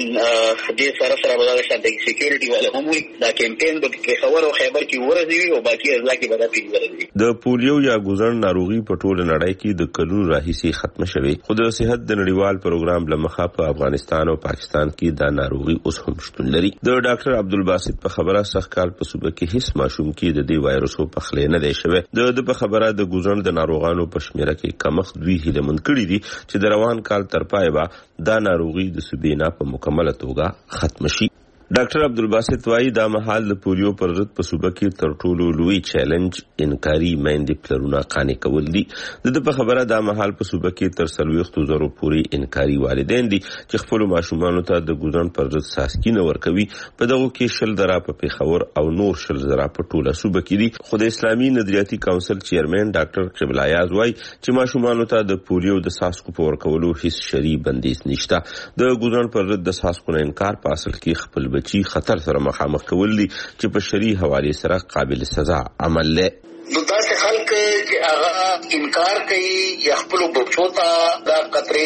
دې سره سره به دغه شانته سکیورټي والا هم وي. دا کمپین به پیښور او خیبر کې اووه ورځې وي او باقي اضلاع کې به دا پنځه ورځې وي. د پولیو یا ګوزن ناروغي په ټوله نړۍ کې د کلونو راهیسې ختمه شوې، خو د صحت د نړیوال پروګرام له مخه په افغانستان او پاکستان کې دا ناروغي اوس هم شتون لري. د ډاکټر عبدالباسط په خبره سخت کال په صوبه کې هیڅ ماشوم کې د دې وایرسو پخلی نه دی شوی. د په خبره د ګوزن د ناروغانو په شمیره کې کم مخ دوی هیله مند کړی دي چې د روان کال تر پای به دا ناروغي د صوبې نه په مکمله توګه ختم شي. ډاکټر عبدالباسط وايي دا مهال د پولیو پر ضد په صوبه کې تر ټولو لوی چیلنج انکاري میندې پلرونه قانع کول دي. د په خبره دا مهال په صوبه کې تر څلوېښتو زرو پورې انکاري والدین دي چې خپل ماشومانو ته د ګوزن پر ضد ساسکینه ورکوي. په دغه کې شل زره په پیښور او نور شل زره په ټوله صوبه کې دي. خو د اسلامي نظریاتي کونسل چیرمن ډاکټر قبل ایاز وايي چې ماشومانو ته د پولیو د ساسکو په ورکولو هیڅ شرعي بندیز نشته. د ګوزن پر ضد د ساسکو نه انکار په اصل کې خپل بچي خطر سره مخامخ کول دي چې په شرعي حواله سره قابل سزا عمل له. نو داسې خلک چې هغه انکار کوي یا خپل بچو ته دا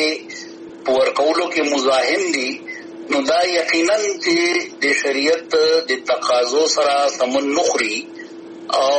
قطرې په ورکولو کې مزاحم دي، نو دا یقینا چې د شریعت د تقاضو سره سمون نخري او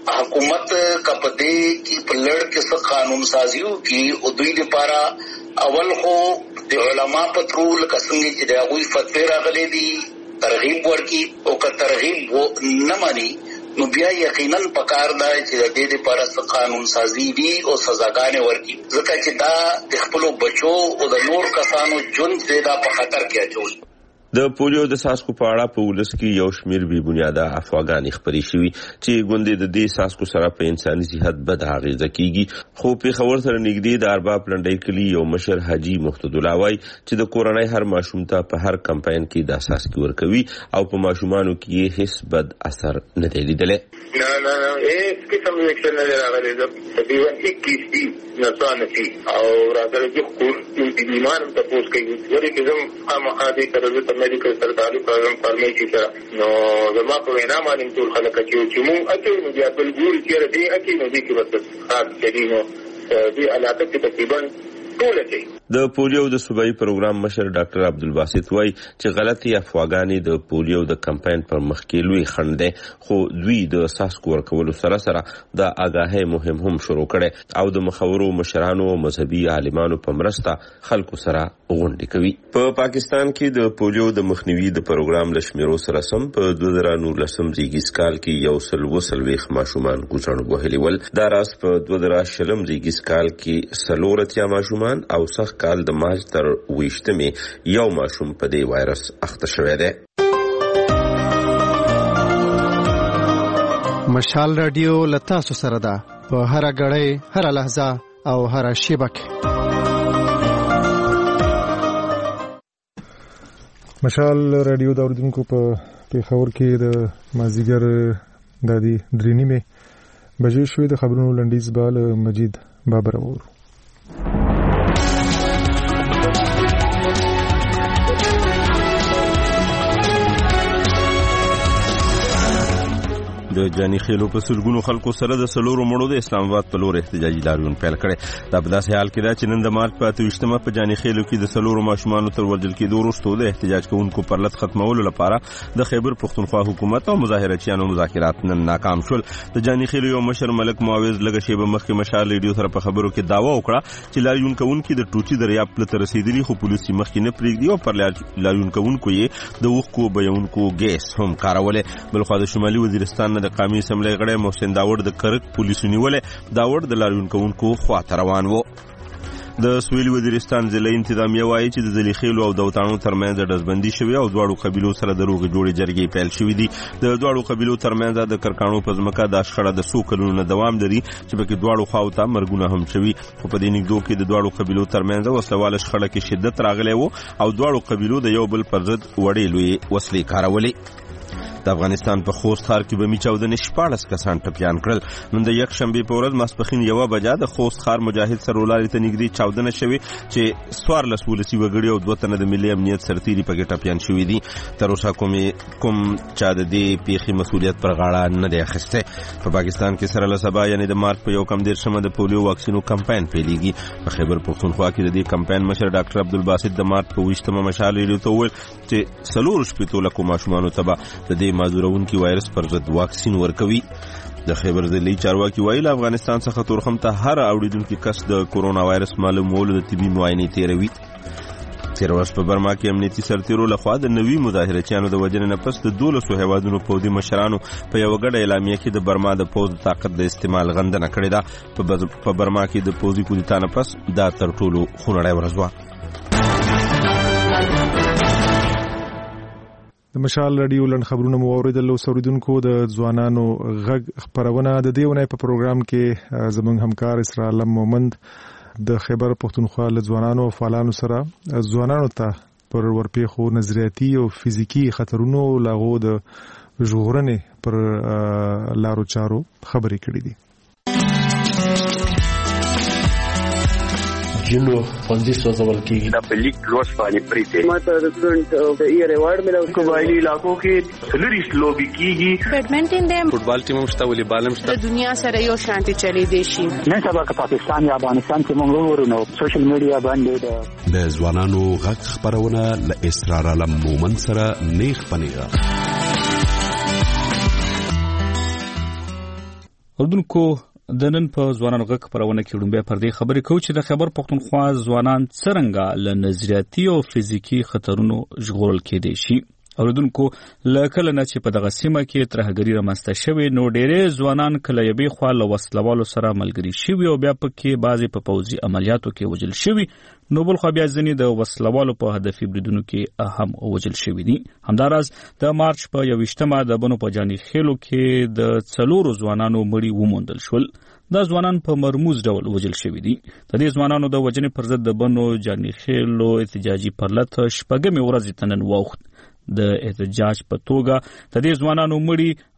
حکومت کپدې کې په لړ کې څه قانون سازیو کې او دوی لپاره اول خو د علما په ترول کسنګ چې د غوي فتوی راغلي دي ترغیب ورکی او که ترغیب نه مانی نو بیا یقینا پکار دا چې د دې لپاره قانون سازی دي او سزاګانې ورکی، ځکه چې دا د خپل بچو او د نور کسانو ژوند زیاده په خطر کې اچوي. د پولیو د ساسکو په اړه په ولس کې یو شمیر بې بنیاده افواګانې خپرې شوي چې ګوندې د دې ساسکو سره په انساني صحت بد اغېزه کیږي. خو پیښور سره نږدې د ارباب لنډۍ کلي یو مشر حاجي مقتد الله وایي چې د کورنۍ هر ماشوم ته په هر کمپاین کې دا ساسکي ورکوي او په ماشومانو کې هیڅ بد اثر نه دی لیدلی. نه نه نه هیڅ قسم ویکشن نه راغلی. تقریبا اکیس دي نسوانه شي او راځي چې کور بیمار ته پوس کوي ورې کې زم خامخا دې تر میډیکل سره تعلق لرم فارمیسي سره. نو زما په وینا باندې ټول خلک چې موږ اته نو بیا بل ګور چې دې اته نو دې کې بس خاص دې نو دې علاقه کې تقریبا ټول شي. د پولیو د صوبایي پروګرام مشر ډاکټر عبدالباسط وایي چې غلطي افواګانې د پولیو د کمپاین پر مخ کې لوی خنډ دی، خو دوی د څاڅکو ورکولو سره سره د آګاهۍ مهم هم شروع کړي او د مخورو مشرانو او مذهبي عالمانو په مرسته خلکو سره غونډې کوي. په پاکستان کې د پولیو د مخنیوي د پروګرام له شمیرو سره سم په دوه زره نولسم زیږیز کال کې یو سل اووه څلوېښت ماشومان ګوزڼ وهلي ول. دا راز په دوه زره شلم زیږیز کال کې څلور اتیا ماشومان او سږ کال د مارچ تر اوویشتمې یو ماشوم په دې وایرس اخته شوی دی. مشال رادیو لتاسو سره ده په هر غړې هر لحظه او هر شیبه کې. مشال رادیو د اوریدونکو په پیښور کې د مازیګر د دې درې نیمې بجې شوې. د خبرونو لنډیز بال مجید بابر اور د جاني خېلو په سلګونو خلکو سره د سلورو مړو د اسلام آباد په لور احتجاجي لاریون پیل کړي. دا په داسې حال کې ده چې نن د مارچ په اته ویشتمه په جاني خېلو کې د سلورو ماشومانو تر وژل کېدو وروسته د احتجاج کوونکو پر لت ختمولو لپاره د خیبر پښتونخوا حکومت او مظاهرچیانو مذاکرات نن ناکام شول. د جاني خېلو یو مشر ملک معاوض لږه شیبه مخکې مشال ریډیو سره په خبرو کې دعوا وکړه چې لاریون کوونکي د ټوټي دریاب پله رسیدلي، خو پولیسي مخکې نه پرېږدي او پر لاریون کوونکو یې د اوښکو بهیونکو ګیس هم کارولې. بلخوا د شمالي وزیرستان نه د قومي اسمبلۍ غړی محسن داوړ د کرک پولیسو نیولې. داوړ د لاریون کوونکو خواته روان و. د سویلي وزیرستان ضلعي انتظامیه وایي چې د ځلي خېلو او دوتانو ترمنځ ډزبندي شوې او دواړو قبیلو سره د روغې جوړې جرګې پیل شوې دي. د دواړو قبیلو ترمنځ د کرکانو په ځمکه دا شخړه د څو کلونو نه دوام لري چې پکې دواړو خواو ته مرګونه هم شوي، خو په دې نږدو کې د دواړو قبیلو ترمنځ وسلواله شخړه کې شدت راغلی و او دواړو قبیلو د یو بل پر ضد وړې لویې وسلې کارولې. د افغانستان په خوست ښار کې بمي چاودنې شپاړس کسان ټپیان کړل. نن د یک شنبې په ورځ ماسپښین یوه بجه د خوست ښار مجاهد سرولارې ته نږدې چاودنه شوې چې څوارلس ولسي وګړي او دوه تنه د ملي امنیت سرتیري پکې ټپیان شوي دي. تر اوسه کوم چا د دې پیښې مسؤلیت پر غاړه نه دی اخیستی. په پاکستان کې سره له سبا یعنې د مارچ په یو کم دېرشمه د پولیو واکسینو کمپاین پیلېږي. په خیبر پښتونخوا کې د دې کمپاین مشر ډاکټر عبدالباسط د مارچ په اوویشتمه مشال ریډیو ته وویل چې څلورو شپېتو لکو ماشومانو ته به د دې معذورونکي وایرس پر ضد واکسین ورکوي. د خیبر ضلعي چارواکي وایي له افغانستان څخه تورخم ته هر اوریدونکي کس د کورونا وایرس معلومولو د طبي معاینې تیروي. تېره ورځ په برما کې امنیتي سرتیرو لخوا د نوي مظاهرچیانو د وژنې نه پس د دولسو هیوادونو پوځي مشرانو په یوه ګډه اعلامیه کې د برما د پوځ د طاقت د استعمال غندنه کړې ده. په برما کې د پوځي کودتا نه پس دا تر ټولو خونړۍ ورځ وه. د مشال رادیو لن خبرونه مو اوریدل. اوریدونکو د ځوانانو غږ خبرونه د دې ونې په پروګرام کې زموږ همکار اسرا علم مومند د خیبر پښتونخوا له ځوانانو او فعالانو سره ځوانانو ته پر ورپېښو نظریاتي او فزیکي خطرونو لاغو د ژغورنې پر لارو چارو خبرې کړې دي. جنو ښوونځي سوځول کېږي. دا په لیک لوست باندې پریته ماته د سټډنټ د ایئر ایوارډ ملو قبایلی علاقو کې سلریس لوبي کېږي. بیډمنټن دی، فوټبال ټیم هم شته، والیبال هم شته. د دنیا سره یو شانتي چلی دی شي. نن سبا که پاکستان یا افغانستان کې موږ ورونو سوشل میډیا باندې د ځوانانو غږ خبرونه ل اسرار علم مومن سره نیخ پنیغه. اردوونکو د نن په ځوانانو غږ خبرونه کې ډومبه پر دې خبرې کوي چې د خیبر پښتونخوا ځوانان څرنګه له نظریاتي او فزیکي خطرونو ژغورل کېدای شي. اوریدونکو لکه نه چې په دغه سیمه کې ترهګری رامنځته شوې نو ډېرې ځوانان کله یبې خوا له وسلوالو سره ملګري شوي او بیا پکې بعضې په پوځي عملیاتو کې وژل شوي، نو بل خو بیا ځینې د وسلوالو په هدفي بریدونو کې هم وژل شوي دي. همداراز د مارچ په یوویشتمه د بنو په جاني خېلو کې د څلورو ځوانانو مړي وموندل شول. دا ځوانان په مرموز ډول وژل شوي دي. د دې ځوانانو د وژنې پر ضد د بنو جاني خېلو احتجاجي پرلت شپږمې ورځې ته نن واوښت. د احتجاج په توګه د دې ځوانانو مړي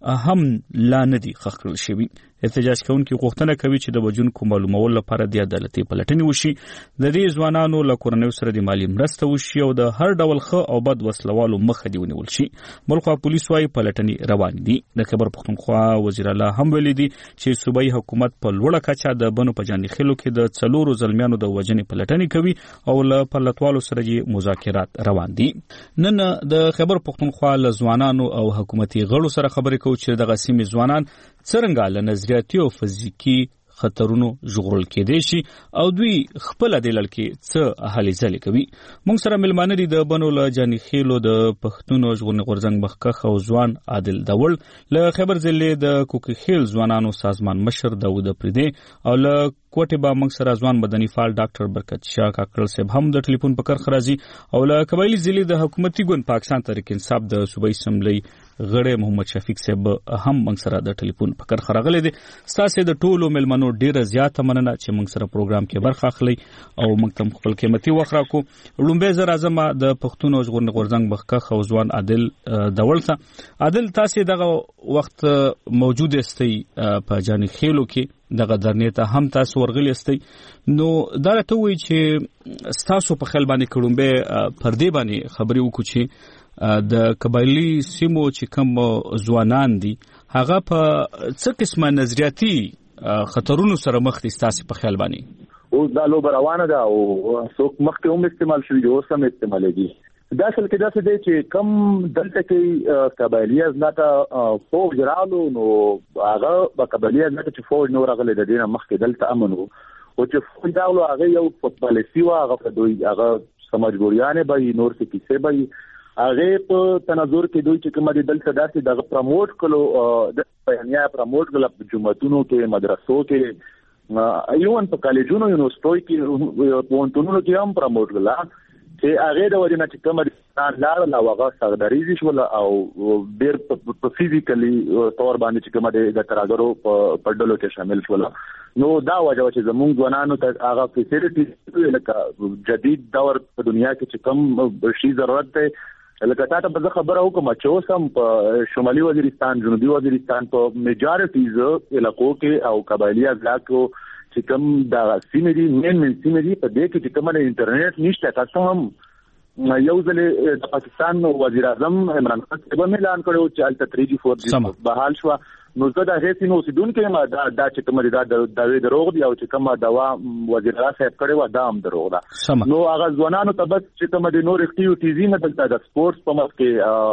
هم لا نه دي ښخ کړل شوي. احتجاج کوونکي غوښتنه کوي چې د وژونکو معلومولو لپاره د عدالتي پلټنې وشي، د دې ځوانانو له کورنیو سره د مالي مرسته وشي او د هر ډول ښه او بد وسلوالو مخه دې ونیول شي. بلخوا پولیس وايي پلټنې روان دي. د خیبر پښتونخوا وزیر اعلی هم ویلي دي چې صوبایي حکومت په لوړه کچه د بنو په جاني خیلو کې د څلورو زلمیانو د وژنې پلټنې کوي او له پلټوالو سره یې مذاکرات روان دي. نن د خیبر پښتونخوا له ځوانانو او حکومتي غړو سره خبرې کوو چې دغه سیمې ځوانان څرنګه له نظریاتي او فزیکي خطرونو ژغورل کېدای شي او دوی خپل د لړ کې څه هلې ځلې کوي. موږ سره ملمانه دي د بنو له جاني خیلو د پښتون ژغورنې غورځنګ مخکښ او ځوان عادل دول، له خیبر ضلع د کوکي خیل ځوانانو سازمان مشر داود پردې او له کوټه با موږ سره ځوان مدني فعال ډاکټر برکت شاه کاکړ صاحب هم د ټلیفون په کار خرازي او له قبایلی ضلع د حکومتي ګوند پاکستان تحریک انصاف د صوبایي اسمبلی غړی محمد شفیق صاحب هم موږ سره د ټلیفون په کار خراغلي دي. تاسو د ټولو ملمنو ډیره زیاته مننه چې موږ سره پروګرام کې برخه اخلي او موږ تم خپل قیمتي وخت راکو. لومبه زر اعظم د پښتون ژغورنې غورځنګ مخکښ او ځوان عادل دول ته عادل تاسو دغه وخت موجود استئ په جاني خیلو کې دغه درنې ته هم تاسو ورغلی استئ، نو دا راته وایي چې تاسو په خیال باندې کړومبه پر دې باندې خبرې وکړو چې د قبایلی سیمو چې کوم ځوانان دي هغه په څه قسمه نظریاتي خطرونو سره مخ دي تاسو په خیال باندې؟ اوس دا لوبه روانه ده او څوک مخکې هم استعمال شوي دي، اوس هم استعمالېږي. دا اصل کې داسې دی چې کم دلته کې قبایلي ازمته فوج رالو، نو هغه په قبایلي ازمته چې فوج نو راغلی د دې نه مخکې دلته امن و او چې فوج راغلو هغه یو پالیسي وه، هغه په دوی هغه څه مجبوریانې به وي، نور څه کیسې به وي. هغې په تنظر کې دوی چې کومه دي دلته داسې دغه پرموټ کړلو، د بیانیه پرموټ کړله په جوماتونو کې، مدرسو کې، ایون په کالجونو یونیورسټیو کې، پوهنتونونو کې هم پرموټ کړله چې هغه د وجه نه چې کومه لار لا هغه سرداریږي شول او ډېر په فزیکلی تور باندې چې کومه د ترازرو په ډلو کې شامل شول. نو دا وجه چې زموږ ځوانانو ته هغه فیسیلیټي لکه جدید دور په دنیا کې چې کوم شي ضرورت دی، لکه تاسو په خبره وکم چې اوس هم په شمالي وزیرستان، جنوبي وزیرستان په میجارټیز علاقو کې او قبایلی اضلاعو چې کوم د سیمې دي مین مین سیمې دي په دې کې چې کومه انټرنیټ نشته. تاسو هم یو ځل د پاکستان وزیر اعظم عمران خان صاحب اعلان کړو چې الته تھری جی فور جی بحال شو، نو زه دا هیڅ نو سیدونکو ما دا دا چې کومه دا داوی دروغ دی او چې کومه دوا وزیر اعظم صاحب کړي و دا هم دروغ ده. نو هغه ځوانانو ته بس چې کومه د نور اکټیویټیز نه دلته د سپورتس په مخ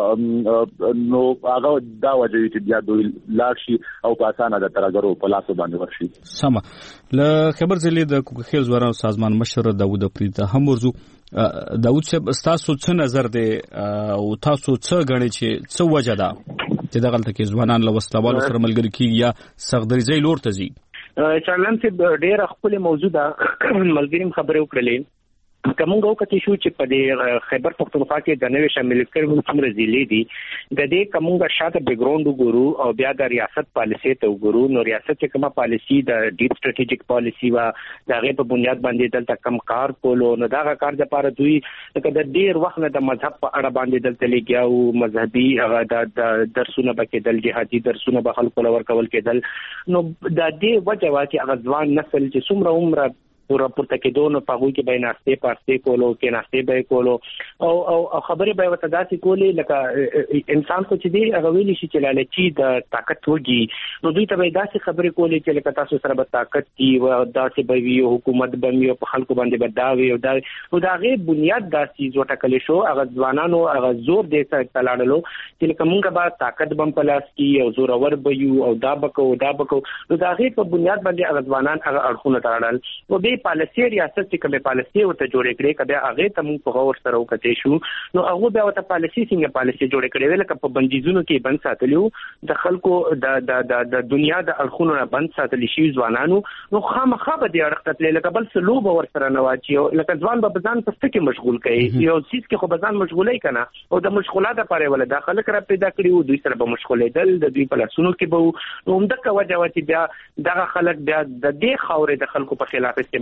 کې نو هغه دا وجه چې بیا دوی لاړ شي او په اسانه د ترګرو په لاسو باندې ورشي. سم له خبر ضلع د کوکخیل ځوانانو سازمان مشر داود پریته هم ورزو. داود صاحب تاسو څه نظر دی او تاسو څه غنئ چې څه وجه ده چې دغه تلته ځوانان له وسلوالو سره ملګری کیږي یا سغدريزي لور ته ځي؟ چارلن صاحب ډېر خپل موضوع ده ملګریم خبرې وکړلې. کومه وکړي شو چې په دې خیبر پښتونخوا کې د نوې شامل کړو څومره ضلع دي، د دې کومه شاته بیک گراوند وګورو او بیا د ریاست پالیسي ته وګورو. نو ریاست چې کومه پالیسي د ډیپ سټریټیجیک پالیسي وا د هغه په بنیاد باندې دلته کم کار کولو، نو دا کار د لپاره دوی د ډیر وخت نه د مذهب په اړه باندې دلته لګیاو، مذهبي هغه د درسونه بکیدل، جهادي درسونه به خلکو لور کول کېدل. نو د دې وجه وا چې هغه ځوان نسل چې څومره عمر پورا پورته کېدو نو په هغوی کې به ناستې پاستې کولو کې ناستې به کولو او او خبرې به ورته داسې کولې لکه انسان خو چې دی هغه ویلی شي چې لالچي د طاقت وږي، نو دوی ته به داسې خبرې کولې چې لکه تاسو سره به طاقت دي او داسې به وي حکومت به وي په خلکو باندې به دا وي او دا نو د هغې بنیاد داسې وټاکلی شو. هغه ځوانانو هغه زور دې ته لاړلو چې لکه مونږ به طاقت به په لاس کې او زورور به یو او دا به کوو دا به کوو، نو د هغې په بنیاد باندې هغه ځوانان هغه اړخونه ته لاړل. نو بیا پالیسي ریاست چې کومه پالیسي ورته جوړې کړې کبه هغه ته موږ په غور سره وکړې شو، نو هغه بیا ورته پالیسي څنګه پالیسي جوړې کړې لکه په بندیزونو کې بند ساتلیو د خلکو د د د دنیا د اړخونو نه بند ساتلی شي ځوانانو، نو خامخا به د اړخت لکه بل څه لوب ور سره نه واچي لکه ځوان به ځان په څه کې مشغول کړي، یو چیز کې خو ځان مشغولای کنه او د مشغولات لپاره ول د خلک را پیدا کړیو دوی سره به مشغولېدل د دوی په لاسونو کې به نو همدغه وجه واچي بیا دغه خلک بیا د دې خاورې د خلکو په خلاف استعمال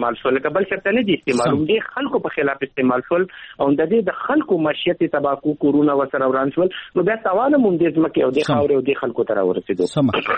استعمال شول کبل شرط نه دي استعمال دي خلکو په خلاف استعمال شول او د دې د خلکو معیشت تباکو کورونا وسره وران شول نو بیا تاوان هم د ځمکې او د خاورې او د خلکو ته راورسېدو.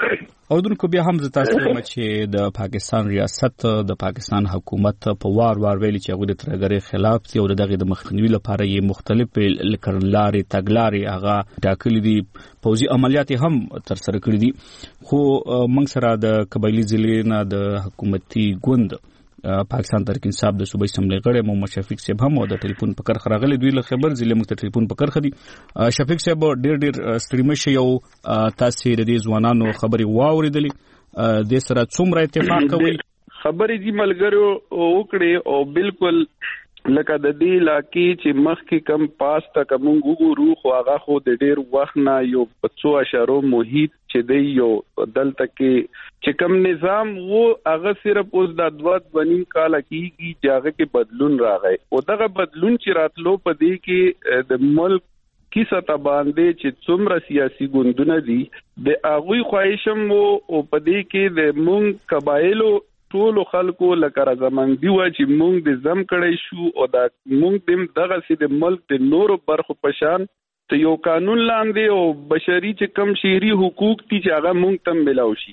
سم او دونکو بیا هم زتا ستاسو چې د پاکستان ریاست د پاکستان حکومت په وار وار ویلي چې هغه د ترګری خلاف دي او دغه د مخنیوي لپاره یې مختلف لکرلارې تګلارې هغه ټاکلي دي پوځي عملیات هم تر سره کړی دي خو موږ سره د قبایلی ضلع نه د حکومتي ګوند پاکستان تحریک انصاف د صوبې اسمبلی غړی محمد شفیق صاحب هم د ټلیفون په کرخه راغلی دوی له خبر ضلع موږ ته ټلیفون په کرخه دي. شفیق صاحب ډیر ډیر ستړي مشه یو تاسو د دې ځوانانو خبري واوریدلې د سره څومره اتفاق کوي خبرې دي ملګرو وکړي او بالکل لکه د دې علاقې چې مخکې کم پاس ته کوم وګورو خو هغه خو د ډېر وخت نه یو پڅو اشارو محیط چې دی یو دلته کې چې کوم نظام وو هغه صرف اوس د دوت بنیم کال کېږي چې هغه کې بدلون راغی او دغه بدلون چې راتلو په دې کې د ملک کی سطح باندې چې څومره سیاسي ګوندونه دي د هغوی خواهشم وو او په دې کې د مونږ قبایلو ټول خلکو لکه رضامندي و چې مونږ د زم کړی شو او دا مونږ د دغه سي د ملک د نورو برخو پشان ته یو قانون لاندې او بشري چې کم شهري حقوق دي چې هغه مونږ تم ملاو شي.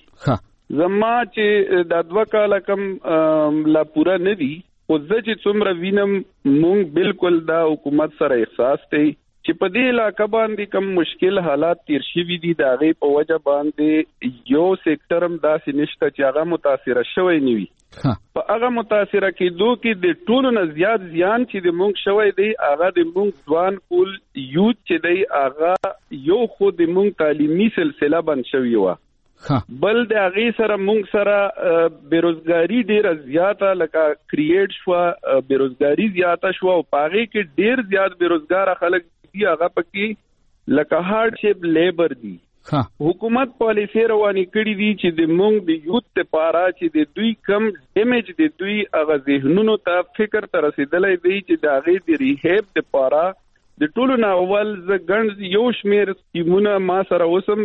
زما چې د دوه کال کم لا پورا نه دي او زه چې څومره وینم مونږ بالکل دا حکومت سره احساس دی چې په دې علاقه باندې کم مشکل حالات تیر شوي دي د هغې په وجه باندې یو سیکټر هم داسې نشته چې هغه متاثره شوی نه وي. په هغه متاثره کېدو کې د ټولو نه زیات زیان چې د مونږ شوی دی هغه د مونږ ځوان کول یوت چې دی هغه یو خو د مونږ تعلیمي سلسله بند شوی وه بل د هغې سره مونږ سره بیروزګاري ډېره زیاته لکه کریټ شوه بیروزګاري زیاته شوه او په هغې کې ډېر زیات بیروزګاره خلک هغه پکې لکه هارد شیپ لیبر دي. حکومت پالیسي روانې کړې دي چې د مونږ د یوت لپاره چې د دوی کم امیج د دوی هغه ذهنونو ته فکر ته رسېدلی دی چې د هغې د ریهیب لپاره د ټولو نه اول زه ګڼ یو شمېر سکیمونه ما سره اوسم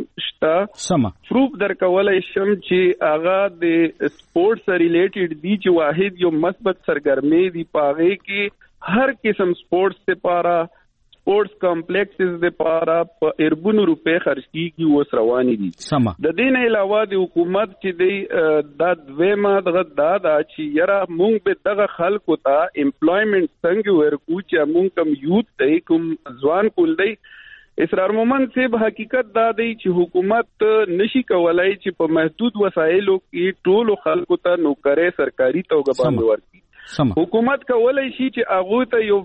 شته پروف درکولی شم چې هغه د سپورټس ریلیټډ دي چې واحد یو مثبت سرګرمۍ دي په هغې کې هر قسم سپورټس لپاره سپورټس کمپلیکسز د پاره په اربونو روپے خرج کیږي اوس رواني دي. د دې نه علاوه د حکومت چې دی د دویمه دغه دا دا چې یاره مونږ به دغه خلکو ته امپلویمنت څنګه ورکو چې مونږ کم یوت دی کوم ځوان کول دی. اسرار مومند صاحب حقیقت دا دی چې حکومت نشي کولای چې په محدود وسایلو کې ټولو خلکو ته نوکري سرکاري توګه باندې ورکړي. حکومت کولای شي چې هغه ته یو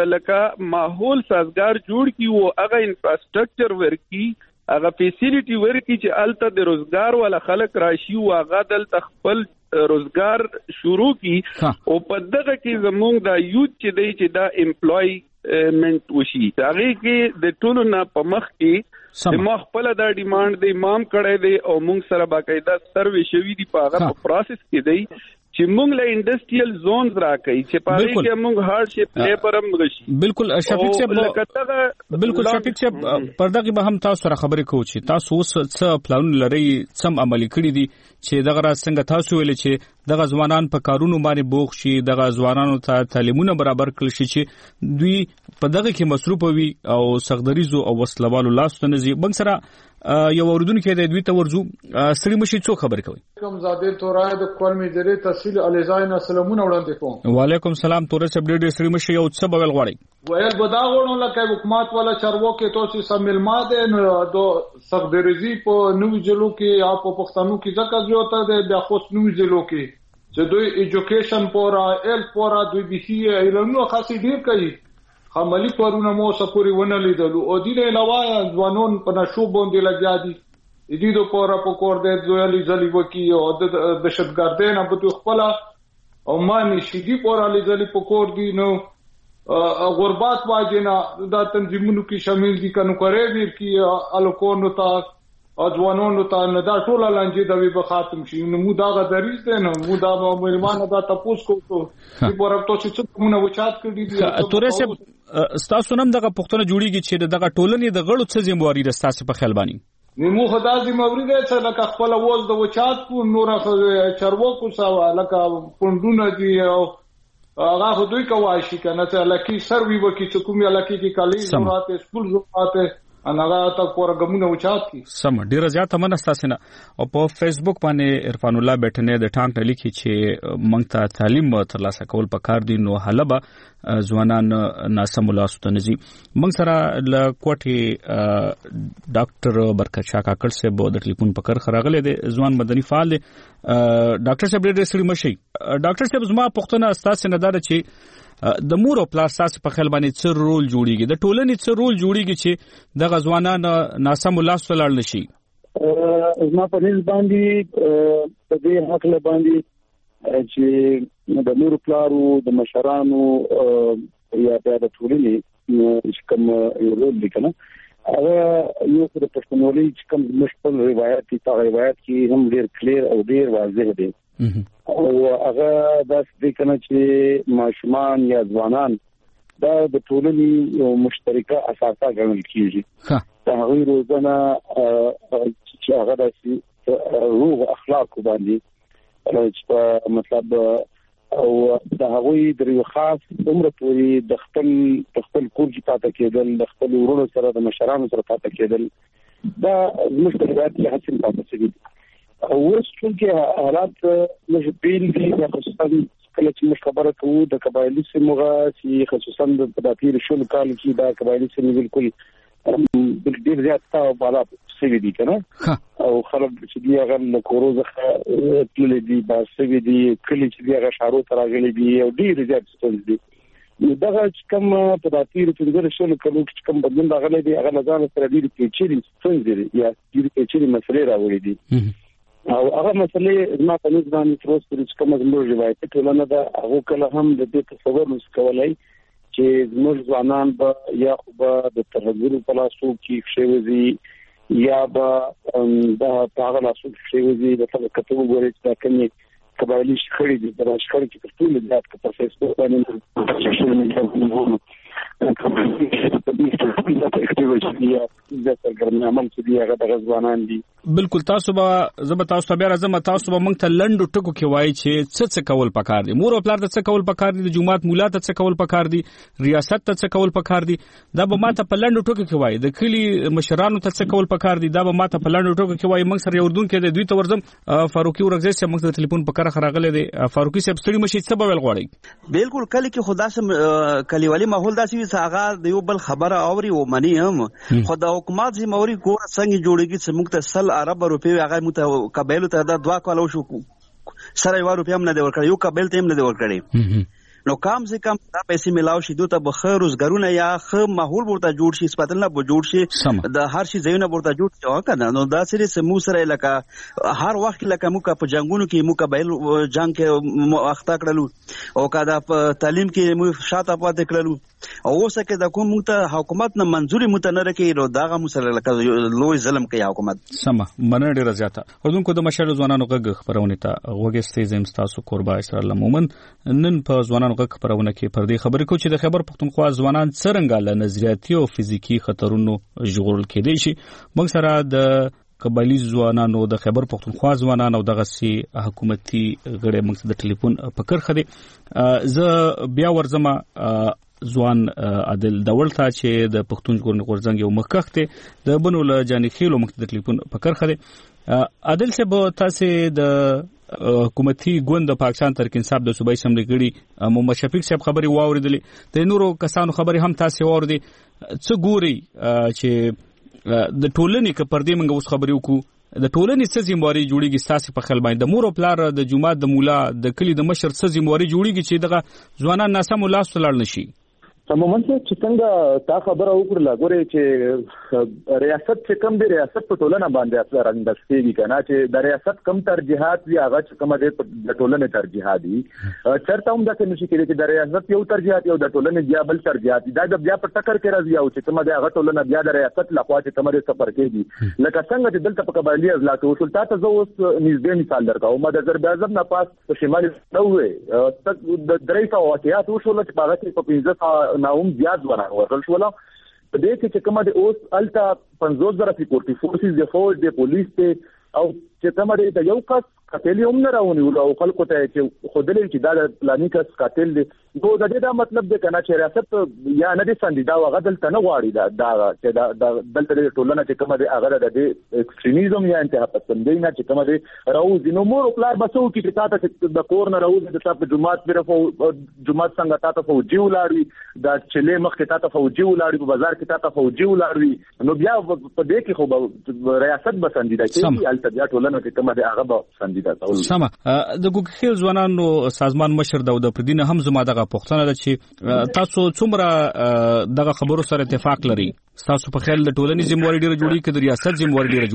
لکه ماحول سازگار جوړ کی او هغه انفراستراکچر ورکی هغه فیسیلیټي ورکی چې الته د روزګار ولا خلک راشي او هغه دلته خپل روزګار شروع کی او په دغه کې زموږ د یوت چې دی چې دا امپلویمنت وشي هغه کې د ټولو نه په مخ کې د مخ په دا ډیماند دی امام کړی دی او موږ سره باقاعده سروې شوی دی په هغه پروسس کې دی چې موږ له انډستریال زونز راکړي چې په هغه کې موږ هارد شیپ لیبر هم غشي. بالکل شفیق صاحب بالکل شفیق صاحب پردغه به هم تاسو سره خبرې کوو چې تاسو اوس څه پلان لري څم عملي کړی دي چې دغه را څنګه تاسو ویل چې دغه ځوانان په کارونو باندې بوخ شي دغه ځوانانو ته تعلیمونه برابر کړل شي چې دوی په دغه کې مصروف وي او سغدریزو او وسلوالو لاس ته نزي بنګ سره یو اوردونکو د دوی ته ورزو سړي مشي څو خبر کوي. کوم زاده تورای د کولمې درې تحصیل علیزاین سلامونه وړاندې کوم. وعلیکم سلام تورای صاحب ډېر سړي مشي یو څه بغل غواړي ویل بداغونو لکه حکومت والا چارواکي توسي سمل ماده نو دو سغدریزي په نو جلو کې یا په پښتنو کې ځکه جوړه ده د خوش نو جلو کې چې دوی ایجوکیشن پورا ال پورا دوی به هي علمو خاصي ډیر کوي عملی کارونه مو سپوري ونه لیدلو او دې علاوه ځوانون په نشو باندې لګیا دي دې د پورا په کور دې دوی لزلي وکي او د دهشتګردۍ نه په خپل او مانی شدي پورا لزلي په کور دي نو غربات واجینا د تنظیمونو کې شامل دي کنو کوي ویر کې الکونو تا ځوانونو ته نه دا ټول لانجې د وی به ختم شي نو مو دا غدریز ده نو مو دا مېرمانه دا تاسو کوو چې پرته چې څه مونږ وچات کړی دي تورې سه تاسو نن دغه پښتنه جوړیږي چې دغه ټولنې د غړو څه ذمہواری ده تاسو په خیال باندې نیمو خدا دې موري دې چې لکه خپل ووز د وچات کو نور چرواکو سوا لکه پوندونه دي او هغه خو دوی کوي شي کنه چې لکه سروي وکي چې کومه لکه کې کالي ضرورت سکول ضرورت انغه تا پروګرامونه وچات کی سم ډیره زیاته منستاسنه او په فیسبوک باندې عرفان الله بیٹنه د ټانګ ټلی کې چې مونږ ته تعلیم ترلاسه کول پکار دي نو حلبه ځوانان ناسم لاسته نزي مونږ سره ل کوټي ډاکټر برکت شاه کاکړ صاحب د ټلیفون پکر خراغله دي ځوان مدني فعال دي ډاکټر صاحب ډېر سړي مشي ډاکټر صاحب زما پښتنه استاسنه دار چې د مور او پلار ساس په خل باندې څه رول جوړیږي د ټولنې څه رول جوړیږي چې د غزوانان ناسم لاسته لاړ نشي زما په نس باندې په دې حق له باندې چې د مور پلارو د مشرانو یا د ټولنې چې کوم یو رول دی کنه هغه یو د پښتونولۍ چې کوم مشکل روایت دي په روایت کې هم ډېر کلیر او ډېر واضح دي او هغه داس دي کنه چې ماشومان یا ځوانان دا د ټولنې یو مشترکه اساسه ګڼل کیږي دا هغوی روزنه چې هغه د روغ اخلاق باندې چې مطلب او دا هغوی د یو خاص عمر پورې د خپل خپل کور کې پاتې کېدل د خپل ورونو سره د مشرانو سره پاتې کېدل دا مشترکات کې حاصل پاتې شي او اوس چې حالات مش بیل دي خصوصا کله چې مش خبره کوو د قبایلی سیمه چې خصوصا د تدابیر شول کال کې دا قبایلی سیمه بالکل ډېر زیات او بالا سوي دي کنه او خلک چې دی هغه له کوروزه تللی دي باسوي دي کلی چې دی هغه شارو تراغلي دي او ډېر زیات ستونزې دي نو دا چې کوم تدابیر څنګه شول کلو چې کوم بدلون راغلي دي هغه نظام سره ډېر پیچلې ستونزې یا ډېر پیچلې مسلې راوړي دي او هغه مسلې زما په نظر باندې تر اوسه چې کوم زموږ روایت ټولنه دا هغه کله هم د دې تصور نس کولای چې زموږ ځوانان به یا به د ترهګرو په لاسو کې شوي یا به د هغه لاسو کې شوي د کتو وګورئ چې کومې قبایلی شخړې دي د شخړې کې په ټول ځات کې په فیسبوک باندې سوشل میډیا باندې بالکل تاسو به زما تاسو ته بیا راځم تاسو به موږ ته لنډو ټکو کې وایي چې څه څه کول پکار دي مور او پلار ته څه کول پکار دي د جماعت مولا ته څه کول پکار دي ریاست ته څه کول پکار دي دا به ماته په لنډو ټکو کې وایي د کلی مشرانو ته څه کول پکار دي دا به ماته په لنډو ټکو کې وایي موږ سره یو اردن کې د دوی ته ورځم فاروقي ورغزي چې موږ ته ټلیفون په کار خراغله دي فاروقي صاحب ستړي مشي څه به ول غواړي بالکل کلی کې خدا سم کلیوالي ماحول داسې وي چې هغه د یو بل خبره اوري او منی هم خو د حکومت زی موري ګور څنګه جوړیږي چې موږ ته سل عرب روپی هغه موږ ته قبایل ته دا دوا کولو شو سره یو روپی هم نه دی ورکړی یو قبایل ته هم نه دی ورکړی نو کم سے کم دا پیسې ملاو شي دوی ته بخیر روزګارونه یا خ ماحول ورته جوړ شي سپاتلنه به جوړ شي د هر شي ځایونه ورته جوړ شي او کنه نو دا سری سمو سره لکه هر وخت لکه موږ په جنگونو کې موږ قبایل جنگ کې اخته کړلو او کدا په تعلیم کې موږ شاته پاتې کړلو او اوسه کې د کوم ته حکومت نه منځوري متنره کې نو داغه مسله لکه لوی ظلم کوي حکومت سم مننه ډیره زیاته اردوونکو د مشر ځوانانو غږ خبرونه ته وګستې زم تاسو قربا اسرائیل مومن نن په ځوانانو غږ خبرونه کې پر دې خبرې کو چې د خبر پښتونخوا ځوانان څرنګه له نظریاتي او فزیکی خطرونو ژغورل کېدي شي موږ سره د قبایلی ځوانانو د خبر پښتونخوا ځوانانو دغه سي حکومتي غړي موږ د ټلیفون په کر خدي زه بیا ورزمه ځوان عادل دولت چې د پښتون ژغورنې غورځنګ یو مخکخته د بنو له جاني خېلو موږ د ټلیفون په کر خدي عادل صاحب تاسو د حکومتي ګوند د پاکستان ترک انصاف د صوبایي اسمبلی غړي محمد شفیق صاحب خبري واوریدلې د نورو کسانو خبري هم تاسو واوریدي څه ګوري چې د ټولنې کې پردې منګه اوس خبري وکړو د ټولنې څه ذمہواری جوړیږي تاسو په خل باندې د مور او پلار د جماعت د مولا د کلی د مشر څه ذمہواری جوړیږي چې دغه ځوانان ناسم لاس لاړ نشي تماما چې څنګه تا خبره وکړه غوړې چې ریاست چې کم دی ریاست په ټولنه باندې اثر اندستېږي کنه چې د ریاست کم ترجیحات وی هغه چې کومه د ټولنې ترجیحات دي چرته هم دا څه نشي کېږي چې د ریاست یو ترجیحات یو د ټولنې بیا بل ترجیحات دا د بیا په ټکر کې راځي او چې کومه د هغه ټولنه بیا د ریاست لخوا چې کومه د سفر کېږي لکه څنګه چې دلته په قبایلی ازلا کې وصول تاسو زه اوس نږدې مثال درکوم د آذربایجان نه پاس په شمالي نوې د درې سوه واقعات وشول چې هغه په پنځه سوه ناوم زیات ورغل شول دې کې چې کومه د اوس الټا پنځوس زره سکیورټي فورسز د فوج د پولیس ته او چې کومه د یو کس قاتل هم نه راونی او خلکو ته چې خودلې چې دا پلاني کس قاتل دی نو د دې دا مطلب دی کنه چې ریاست یا نه دي سندي دا وغدل ته نه غواړي دا دا چې دا دلته د ټولنه چې کومه د هغه د ایکستریمیزم یا انتها پسندۍ نه چې کومه د راوځي نو مور خپل بسو کې چې تاسو د کور نه راوځي د تاسو جمعات پر جمعات څنګه تاسو فوجي ولاړوي دا چلې مخ کې تاسو فوجي ولاړوي په بازار کې تاسو فوجي ولاړوي نو بیا په دې کې خو ریاست بسندي دا چې التبیا ټولنه کې کومه د هغه بسندي سم د ګوګخیل ځوانانو سازمان مشر داود پردین هم زما دغه پوښتنه ده چې تاسو څومره دغه خبرو سره اتفاق لري تاسو په خیال د ټولنې ذمہواری ډیره جوړی کې د ریاست ذمہواری ډیره